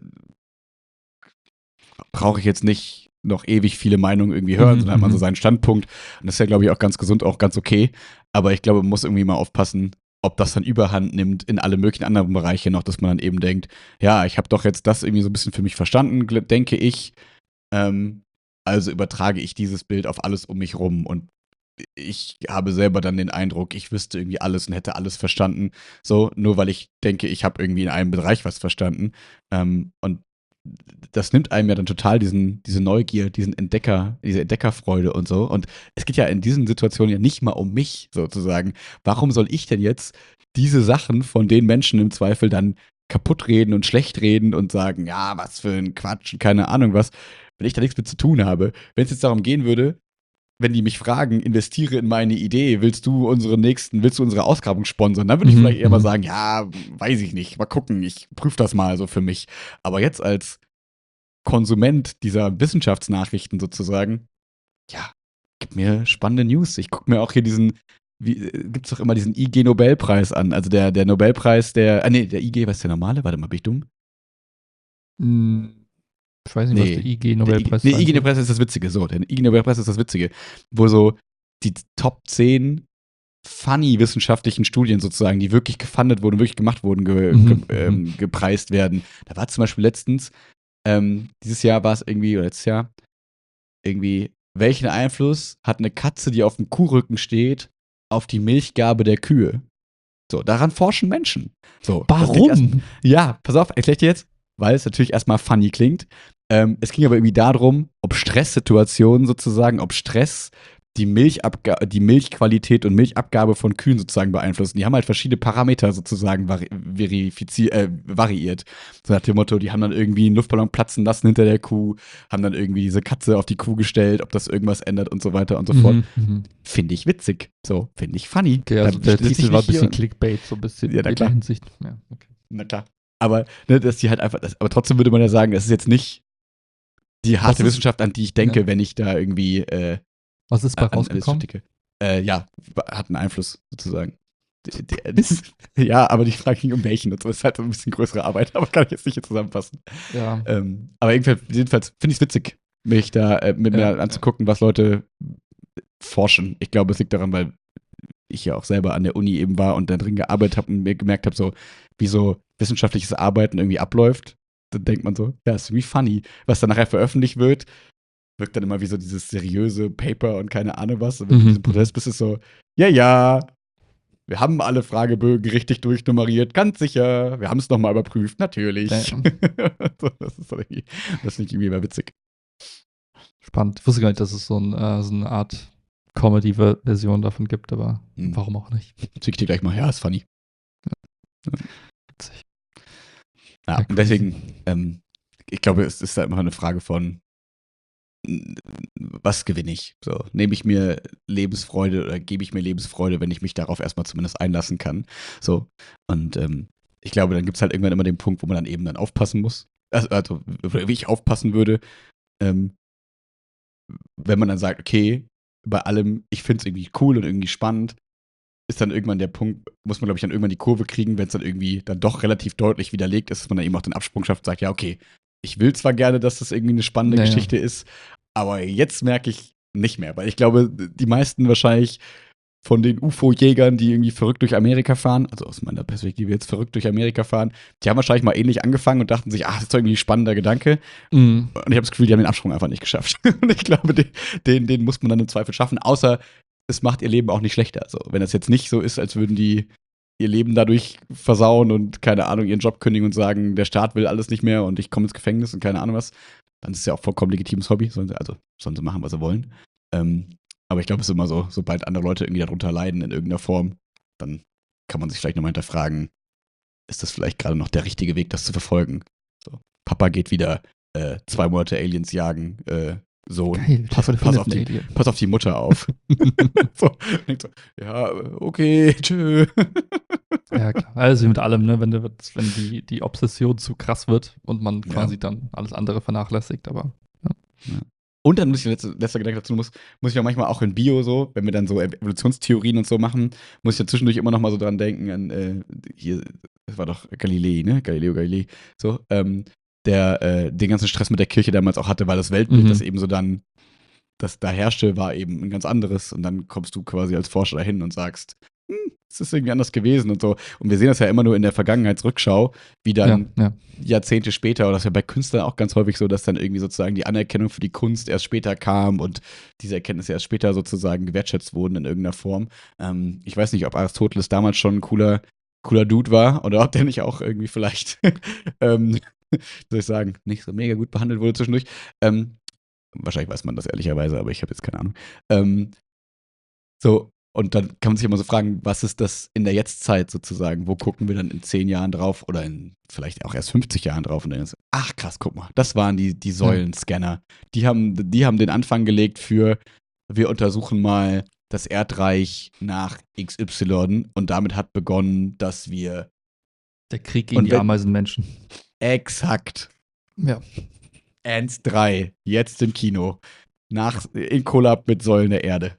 brauche ich jetzt nicht noch ewig viele Meinungen irgendwie hören, sondern hat man so seinen Standpunkt. Und das ist ja, glaube ich, auch ganz gesund, auch ganz okay. Aber ich glaube, man muss irgendwie mal aufpassen, ob das dann Überhand nimmt in alle möglichen anderen Bereiche noch, dass man dann eben denkt, ja, ich habe doch jetzt das irgendwie so ein bisschen für mich verstanden, denke ich. Also übertrage ich dieses Bild auf alles um mich rum und ich habe selber dann den Eindruck, ich wüsste irgendwie alles und hätte alles verstanden. So, nur weil ich denke, ich habe irgendwie in einem Bereich was verstanden. Und das nimmt einem ja dann total diese Neugier, diese Entdeckerfreude und so. Und es geht ja in diesen Situationen ja nicht mal um mich sozusagen. Warum soll ich denn jetzt diese Sachen von den Menschen im Zweifel dann kaputt reden und schlecht reden und sagen, ja, was für ein Quatsch und keine Ahnung was, wenn ich da nichts mit zu tun habe. Wenn es jetzt darum gehen würde, wenn die mich fragen, investiere in meine Idee, willst du unsere Ausgrabung sponsern, dann würde ich vielleicht eher mal sagen, ja, weiß ich nicht, mal gucken, ich prüfe das mal so für mich. Aber jetzt als Konsument dieser Wissenschaftsnachrichten sozusagen, ja, gib mir spannende News. Ich gucke mir auch hier gibt es doch immer diesen IG-Nobelpreis an. Also der Nobelpreis, der IG, was ist der normale? Warte mal, bin ich dumm? Ich weiß nicht, was der IG-Nobelpreis ist. Der IG-Nobelpreis ist das Witzige, so. Der IG-Nobelpreis ist das Witzige, wo so die Top 10 funny wissenschaftlichen Studien sozusagen, die wirklich gefundet wurden, wirklich gemacht wurden, gepreist werden. Da war zum Beispiel letztens, dieses Jahr war es irgendwie, oder letztes Jahr, irgendwie, welchen Einfluss hat eine Katze, die auf dem Kuhrücken steht, auf die Milchgabe der Kühe? So, daran forschen Menschen. So, warum? Ja, pass auf, erklär ich dir jetzt, weil es natürlich erstmal funny klingt. Es ging aber irgendwie darum, ob Stresssituationen sozusagen, ob Stress die Milchqualität und Milchabgabe von Kühen sozusagen beeinflussen. Die haben halt verschiedene Parameter sozusagen variiert. So nach dem Motto, die haben dann irgendwie einen Luftballon platzen lassen hinter der Kuh, haben dann irgendwie diese Katze auf die Kuh gestellt, ob das irgendwas ändert und so weiter und so fort. Finde ich witzig. So, finde ich funny. Okay, also der Titel war ein bisschen Clickbait, so ein bisschen in der Hinsicht. Ja, okay. Na klar. Aber, ne, dass die halt einfach, aber trotzdem würde man ja sagen, das ist jetzt nicht die harte Wissenschaft, an die ich denke, wenn ich da irgendwie was ist bei rausgekommen? Ja, hat einen Einfluss sozusagen. Ja, aber die Frage ging um welchen. Das ist halt so ein bisschen größere Arbeit, aber kann ich jetzt nicht hier zusammenfassen. Ja. Aber jedenfalls finde ich es witzig, mich da mit mir anzugucken, was Leute forschen. Ich glaube, es liegt daran, weil ich ja auch selber an der Uni eben war und da drin gearbeitet habe und mir gemerkt habe, so, wie so wissenschaftliches Arbeiten irgendwie abläuft. Dann denkt man so, ja, ist irgendwie funny. Was dann nachher veröffentlicht wird, wirkt dann immer wie so dieses seriöse Paper und keine Ahnung was. Und wenn du in diesem Prozess bist, ist so, ja, wir haben alle Fragebögen richtig durchnummeriert, ganz sicher. Wir haben es nochmal überprüft, natürlich. So, das finde ich irgendwie immer witzig. Spannend. Ich wusste gar nicht, dass es so eine Art Comedy-Version davon gibt, aber warum auch nicht? Zeig ich dir gleich mal, ja, ist funny. Ja. Witzig. Ja, und deswegen, ich glaube, es ist da immer eine Frage von, was gewinne ich? So, nehme ich mir Lebensfreude oder gebe ich mir Lebensfreude, wenn ich mich darauf erstmal zumindest einlassen kann? So, und ich glaube, dann gibt es halt irgendwann immer den Punkt, wo man dann eben aufpassen muss. Also wie ich aufpassen würde, wenn man dann sagt, okay, bei allem, ich finde es irgendwie cool und irgendwie spannend, ist dann irgendwann der Punkt, muss man, glaube ich, dann irgendwann die Kurve kriegen, wenn es dann irgendwie dann doch relativ deutlich widerlegt ist, dass man dann eben auch den Absprung schafft und sagt, ja, okay, ich will zwar gerne, dass das irgendwie eine spannende Geschichte ist, aber jetzt merke ich nicht mehr, weil ich glaube, die meisten wahrscheinlich von den UFO-Jägern, die irgendwie verrückt durch Amerika fahren, also aus meiner Perspektive jetzt verrückt durch Amerika fahren, die haben wahrscheinlich mal ähnlich angefangen und dachten sich, das ist doch irgendwie ein spannender Gedanke. Und ich habe das Gefühl, die haben den Absprung einfach nicht geschafft. Und ich glaube, den muss man dann im Zweifel schaffen, außer es macht ihr Leben auch nicht schlechter. Also, wenn das jetzt nicht so ist, als würden die ihr Leben dadurch versauen und, keine Ahnung, ihren Job kündigen und sagen, der Staat will alles nicht mehr und ich komme ins Gefängnis und keine Ahnung was, dann ist es ja auch vollkommen legitimes Hobby. Sollen sie machen, was sie wollen. Aber ich glaube, es ist immer so, sobald andere Leute irgendwie darunter leiden in irgendeiner Form, dann kann man sich vielleicht nochmal hinterfragen, ist das vielleicht gerade noch der richtige Weg, das zu verfolgen? So, Papa geht wieder 2 Monate Aliens jagen, Sohn, Geil, pass auf die Mutter auf. So, denkt so, ja, okay, tschö. Ja, klar. Also mit allem, ne, wenn die Obsession zu krass wird und man quasi dann alles andere vernachlässigt, aber ja. Und dann muss ich, letzter Gedanke dazu, muss ich ja manchmal auch in Bio so, wenn wir dann so Evolutionstheorien und so machen, muss ich ja zwischendurch immer noch mal so dran denken an, hier, das war doch Galilei, ne? Galileo Galilei, so, der den ganzen Stress mit der Kirche damals auch hatte, weil das Weltbild, das eben so dann, das da herrschte, war eben ein ganz anderes. Und dann kommst du quasi als Forscher dahin und sagst, es ist irgendwie anders gewesen und so. Und wir sehen das ja immer nur in der Vergangenheitsrückschau, wie dann Jahrzehnte später, oder das ist ja bei Künstlern auch ganz häufig so, dass dann irgendwie sozusagen die Anerkennung für die Kunst erst später kam und diese Erkenntnisse erst später sozusagen gewertschätzt wurden in irgendeiner Form. Ich weiß nicht, ob Aristoteles damals schon ein cooler Dude war oder ob der nicht auch irgendwie vielleicht soll ich sagen, nicht so mega gut behandelt wurde zwischendurch. Wahrscheinlich weiß man das ehrlicherweise, aber ich habe jetzt keine Ahnung. So, und dann kann man sich immer so fragen, was ist das in der Jetztzeit sozusagen? Wo gucken wir dann in 10 Jahren drauf oder in vielleicht auch erst 50 Jahren drauf und dann ist, ach krass, guck mal, das waren die Säulenscanner. Die haben den Anfang gelegt für, wir untersuchen mal das Erdreich nach XY und damit hat begonnen, dass wir der Krieg gegen die Ameisenmenschen. Exakt. Ja. Ants 3, jetzt im Kino. In Kollab mit Säulen der Erde.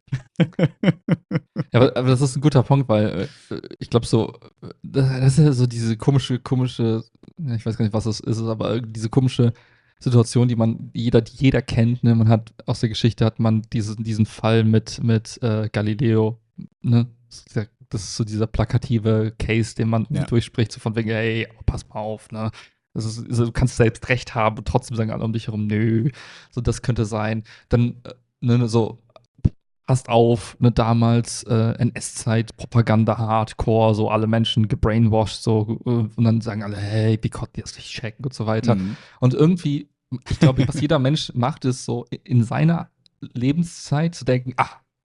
Ja, aber das ist ein guter Punkt, weil ich glaube so, das ist ja so diese komische, ich weiß gar nicht, was das ist, aber diese komische Situation, die jeder kennt, ne? Man hat aus der Geschichte diesen Fall mit Galileo, ne? Das ist so dieser plakative Case, den man durchspricht, so von wegen, ey, pass mal auf, ne? Du kannst selbst recht haben und trotzdem sagen alle um dich herum, nö, so das könnte sein. Dann, ne, so, passt auf, ne, damals NS-Zeit, Propaganda, Hardcore, so alle Menschen gebrainwashed, so, und dann sagen alle, hey, wie konnten die das nicht checken und so weiter. Und irgendwie, ich glaube, was jeder Mensch macht, ist so in seiner Lebenszeit zu denken,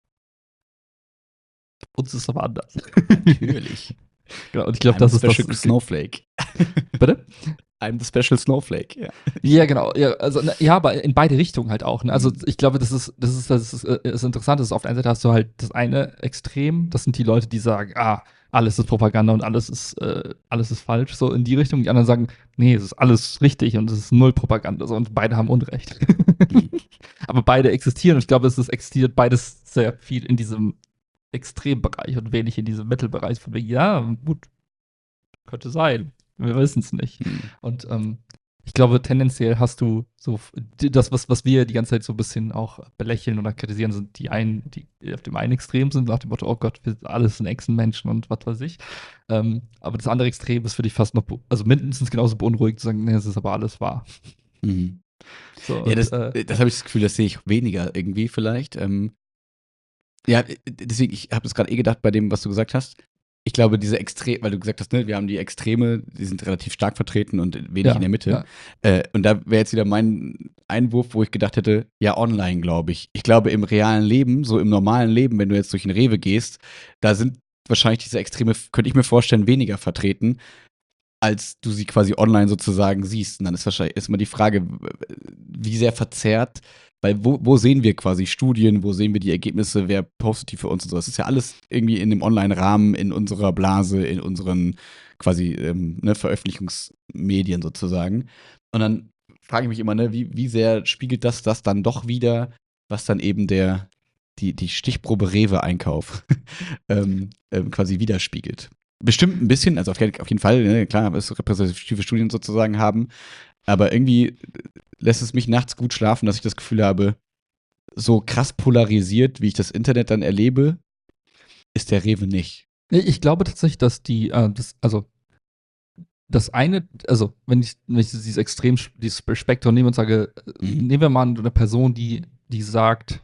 uns ist aber anders. Natürlich. Genau, und ich glaube, das ist das. Snowflake. Bitte? I'm the special snowflake, ja. Ja, genau. Ja, also, aber in beide Richtungen halt auch. Ne? Also ich glaube, das ist interessant. Auf der einen Seite hast du halt das eine Extrem, das sind die Leute, die sagen, alles ist Propaganda und alles ist falsch, so in die Richtung. Die anderen sagen, nee, es ist alles richtig und es ist null Propaganda. So, und beide haben Unrecht. Aber beide existieren und ich glaube, existiert beides sehr viel in diesem Extrembereich und wenig in diesem Mittelbereich. Von wegen, ja, gut, könnte sein. Wir wissen es nicht. Und ich glaube, tendenziell hast du so das, was wir die ganze Zeit so ein bisschen auch belächeln oder kritisieren, sind die auf dem einen Extrem sind, nach dem Motto, oh Gott, wir alles sind Echsenmenschen und was weiß ich. Aber das andere Extrem ist für dich fast noch, also mindestens genauso beunruhigend zu sagen, nee, es ist aber alles wahr. So, ja, das habe ich das Gefühl, das sehe ich weniger irgendwie vielleicht. Ja, deswegen, ich habe es gerade gedacht bei dem, was du gesagt hast. Ich glaube, diese Extreme, weil du gesagt hast, ne, wir haben die Extreme, die sind relativ stark vertreten und wenig in der Mitte. Ja. Und da wäre jetzt wieder mein Einwurf, wo ich gedacht hätte, ja, online, glaube ich. Ich glaube, im realen Leben, so im normalen Leben, wenn du jetzt durch den Rewe gehst, da sind wahrscheinlich diese Extreme, könnte ich mir vorstellen, weniger vertreten, als du sie quasi online sozusagen siehst. Und dann ist wahrscheinlich immer die Frage, wie sehr verzerrt. Weil wo sehen wir quasi Studien, wo sehen wir die Ergebnisse, wer postet die für uns und so. Das ist ja alles irgendwie in dem Online-Rahmen, in unserer Blase, in unseren quasi Veröffentlichungsmedien sozusagen. Und dann frage ich mich immer, ne, wie sehr spiegelt das dann doch wieder, was dann eben die Stichprobe Rewe-Einkauf quasi widerspiegelt. Bestimmt ein bisschen, also auf jeden Fall, ne, klar, es repräsentative Studien sozusagen haben, aber irgendwie lässt es mich nachts gut schlafen, dass ich das Gefühl habe, so krass polarisiert, wie ich das Internet dann erlebe, ist der Rewe nicht. Ich glaube tatsächlich, dass das eine, also wenn ich dieses dieses Spektrum nehme und sage, nehmen wir mal eine Person, die sagt,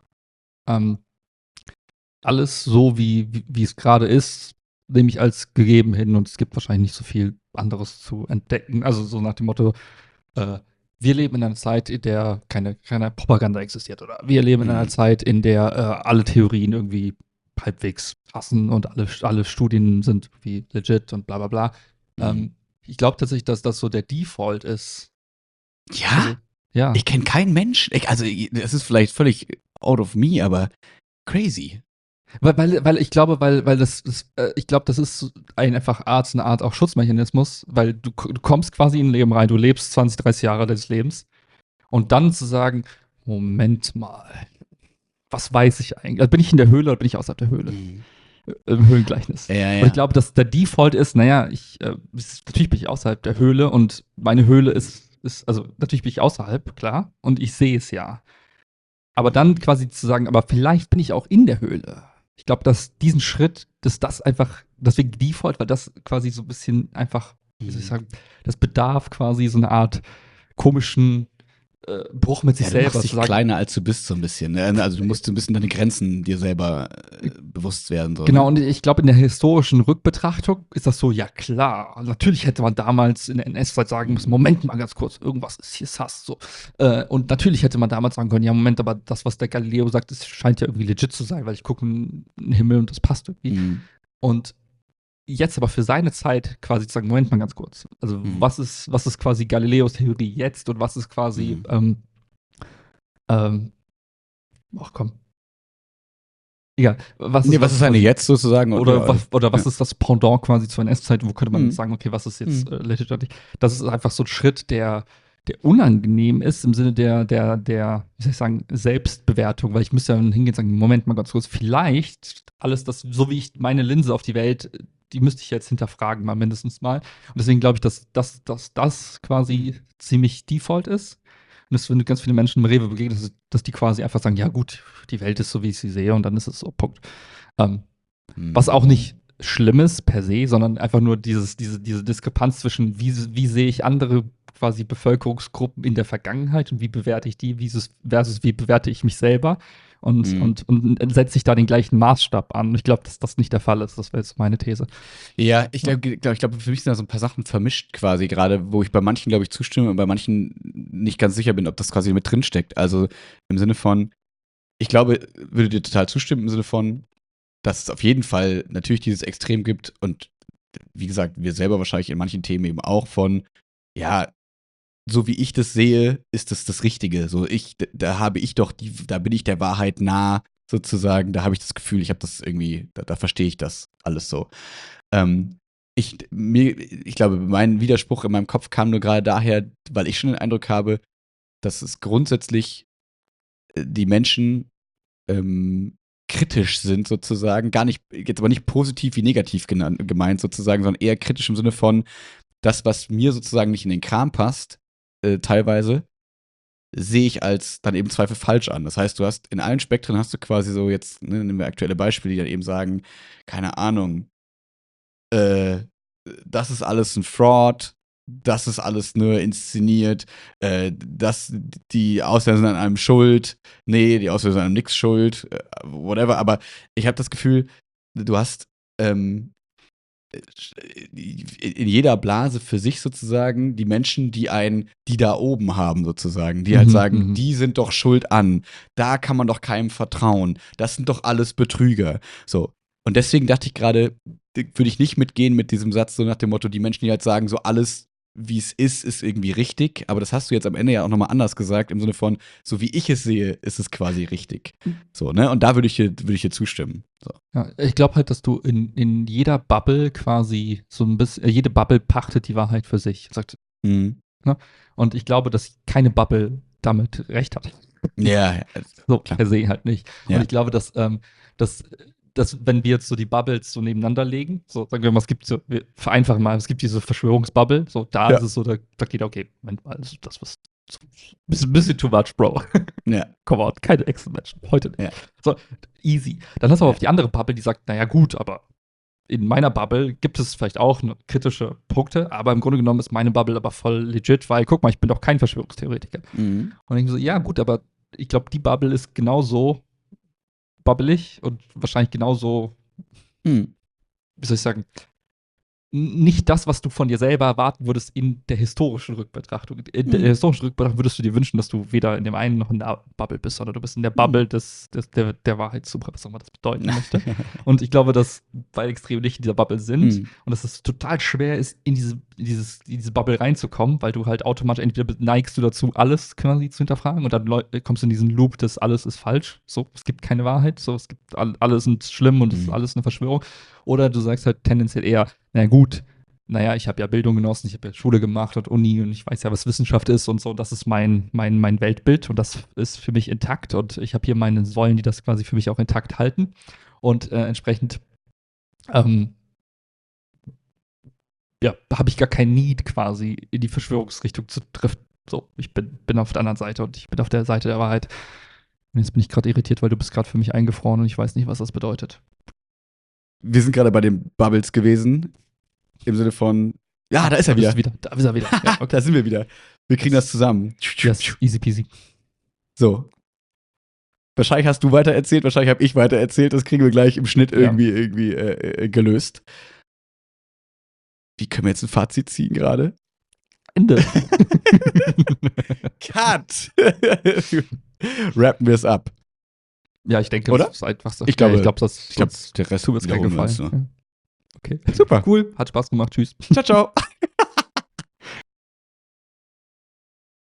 alles so, wie es gerade ist, nehme ich als gegeben hin und es gibt wahrscheinlich nicht so viel anderes zu entdecken. Also so nach dem Motto, wir leben in einer Zeit, in der keine Propaganda existiert, oder wir leben in einer Zeit, in der alle Theorien irgendwie halbwegs passen und alle Studien sind wie legit und bla bla bla. Ich glaube tatsächlich, dass das so der Default ist. Ja? Also, ja. Ich kenne keinen Menschen. Also, das ist vielleicht völlig out of me, aber crazy. Weil ich glaube, ich glaube, das ist eine Art auch Schutzmechanismus, weil du kommst quasi in ein Leben rein, du lebst 20, 30 Jahre deines Lebens und dann zu sagen, Moment mal, was weiß ich eigentlich? Also bin ich in der Höhle oder bin ich außerhalb der Höhle? Im Höhlengleichnis. Ja. Und ich glaube, dass der Default ist, naja, natürlich bin ich außerhalb der Höhle und meine Höhle also natürlich bin ich außerhalb, klar, und ich sehe es ja. Aber dann quasi zu sagen, aber vielleicht bin ich auch in der Höhle. Ich glaube, dass diesen Schritt, dass das einfach, deswegen Default, weil das quasi so ein bisschen einfach, wie soll ich sagen, das bedarf quasi so eine Art komischen Bruch mit sich Ja, du selber. machst dich zu sagen, kleiner, als du bist, so ein bisschen. Ne? Also du musst so ein bisschen deine Grenzen dir selber bewusst werden. So, genau, ne? und ich glaube, in der historischen Rückbetrachtung ist das so, ja klar, natürlich hätte man damals in der NS-Zeit sagen müssen, Moment mal ganz kurz, irgendwas ist hier sass. So. Und natürlich hätte man damals sagen können, ja Moment, aber das, was der Galileo sagt, das scheint ja irgendwie legit zu sein, weil ich gucke in den Himmel und das passt irgendwie. Und jetzt aber für seine Zeit quasi zu sagen, Moment mal ganz kurz, also was ist quasi Galileos Theorie jetzt und was ist quasi, ach komm, egal. Was ist eine jetzt sozusagen? Oder was ist das Pendant quasi zur NS-Zeit? Wo könnte man sagen, okay, was ist jetzt legit oder nicht? Das ist einfach so ein Schritt, der unangenehm ist im Sinne der, wie soll ich sagen, Selbstbewertung, weil ich müsste ja hingehen und sagen, Moment mal ganz kurz, vielleicht alles das, so wie ich meine Linse auf die Welt, die müsste ich jetzt hinterfragen, mal mindestens mal. Und deswegen glaube ich, dass das quasi ziemlich Default ist. Und dass, wenn du ganz viele Menschen im Rewe begegnest, dass die quasi einfach sagen, ja gut, die Welt ist so, wie ich sie sehe und dann ist es so, Punkt. Was auch nicht schlimm ist per se, sondern einfach nur diese Diskrepanz zwischen, wie sehe ich andere quasi Bevölkerungsgruppen in der Vergangenheit und wie bewerte ich die, versus wie bewerte ich mich selber und setze ich da den gleichen Maßstab an. Ich glaube, dass das nicht der Fall ist. Das wäre jetzt meine These. Ja, ich glaube, für mich sind da so ein paar Sachen vermischt quasi, gerade wo ich bei manchen, glaube ich, zustimme und bei manchen nicht ganz sicher bin, ob das quasi mit drin steckt. Also im Sinne von, ich glaube, würde dir total zustimmen im Sinne von, dass es auf jeden Fall natürlich dieses Extrem gibt und wie gesagt, wir selber wahrscheinlich in manchen Themen eben auch von, ja, so wie ich das sehe, ist das Richtige. So da bin ich der Wahrheit nah sozusagen. Da habe ich das Gefühl, ich habe das irgendwie, da verstehe ich das alles so. Ich glaube, mein Widerspruch in meinem Kopf kam nur gerade daher, weil ich schon den Eindruck habe, dass es grundsätzlich die Menschen kritisch sind sozusagen, gar nicht, jetzt aber nicht positiv wie negativ gemeint sozusagen, sondern eher kritisch im Sinne von, das, was mir sozusagen nicht in den Kram passt, teilweise, sehe ich als dann eben Zweifel falsch an. Das heißt, du hast in allen Spektren hast du quasi so jetzt, ne, nehmen wir aktuelle Beispiele, die dann eben sagen, keine Ahnung, das ist alles ein Fraud, das ist alles nur inszeniert, die Ausländer sind an einem schuld, nee, die Ausländer sind an nichts schuld, whatever, aber ich habe das Gefühl, du hast in jeder Blase für sich sozusagen die Menschen, die da oben haben sozusagen, die halt sagen, die sind doch schuld an, da kann man doch keinem vertrauen, das sind doch alles Betrüger, so. Und deswegen dachte ich gerade, würde ich nicht mitgehen mit diesem Satz so nach dem Motto, die Menschen, die halt sagen, so alles, wie es ist irgendwie richtig. Aber das hast du jetzt am Ende ja auch nochmal anders gesagt, im Sinne von, so wie ich es sehe, ist es quasi richtig. So, ne? Und da würde ich dir zustimmen. So. Ja, ich glaube halt, dass du in jeder Bubble quasi so ein bisschen, jede Bubble pachtet die Wahrheit für sich. Sagt, ne? Und ich glaube, dass keine Bubble damit recht hat. Ja, so per se halt nicht. Ja. Und ich glaube, dass wenn wir jetzt so die Bubbles so nebeneinander legen, so sagen wir mal, wir vereinfachen mal, es gibt diese Verschwörungsbubble, so da ist es so, da sagt jeder, okay, Moment mal, das, was Bisschen too much, Bro. Ja. Come on, keine Echsenmenschen. Heute nicht. Ja. So, easy. Dann hast du aber auf die andere Bubble, die sagt, naja gut, aber in meiner Bubble gibt es vielleicht auch kritische Punkte, aber im Grunde genommen ist meine Bubble aber voll legit, weil, guck mal, ich bin doch kein Verschwörungstheoretiker. Mhm. Und ich so, ja gut, aber ich glaube, die Bubble ist genauso bubbelig und wahrscheinlich genauso, wie soll ich sagen, nicht das, was du von dir selber erwarten würdest in der historischen Rückbetrachtung. In der historischen Rückbetrachtung würdest du dir wünschen, dass du weder in dem einen noch in der Bubble bist, sondern du bist in der Bubble der Wahrheitssuche, was auch immer das bedeuten möchte. Und ich glaube, dass beide extrem nicht in dieser Bubble sind und dass es total schwer ist, in diese Bubble reinzukommen, weil du halt automatisch entweder neigst du dazu, alles quasi zu hinterfragen und dann kommst du in diesen Loop, dass alles ist falsch. So, es gibt keine Wahrheit, so, es gibt alles sind schlimm und es ist alles eine Verschwörung. Oder du sagst halt tendenziell eher, na gut, naja, ich habe ja Bildung genossen, ich habe ja Schule gemacht und Uni und ich weiß ja, was Wissenschaft ist und so. Das ist mein Weltbild und das ist für mich intakt und ich habe hier meine Säulen, die das quasi für mich auch intakt halten. Und entsprechend ja, habe ich gar kein Need quasi in die Verschwörungsrichtung zu driften. So, ich bin auf der anderen Seite und ich bin auf der Seite der Wahrheit. Und jetzt bin ich gerade irritiert, weil du bist gerade für mich eingefroren und ich weiß nicht, was das bedeutet. Wir sind gerade bei den Bubbles gewesen. Im Sinne von, ja, da ist er wieder. Da ist er wieder. Ja, okay. Da sind wir wieder. Wir kriegen das zusammen. Yes, easy peasy. So. Wahrscheinlich hast du weitererzählt, wahrscheinlich habe ich weitererzählt. Das kriegen wir gleich im Schnitt irgendwie gelöst. Wie können wir jetzt ein Fazit ziehen gerade? Ende. Cut! Rappen wir es ab. Ja, ich denke, oder? Das ist einfach so. Ich glaube, der Rest tut mir tut mir jetzt keinen Gefallen. So. Ja. Okay. Super. Cool. Hat Spaß gemacht. Tschüss. Ciao, ciao.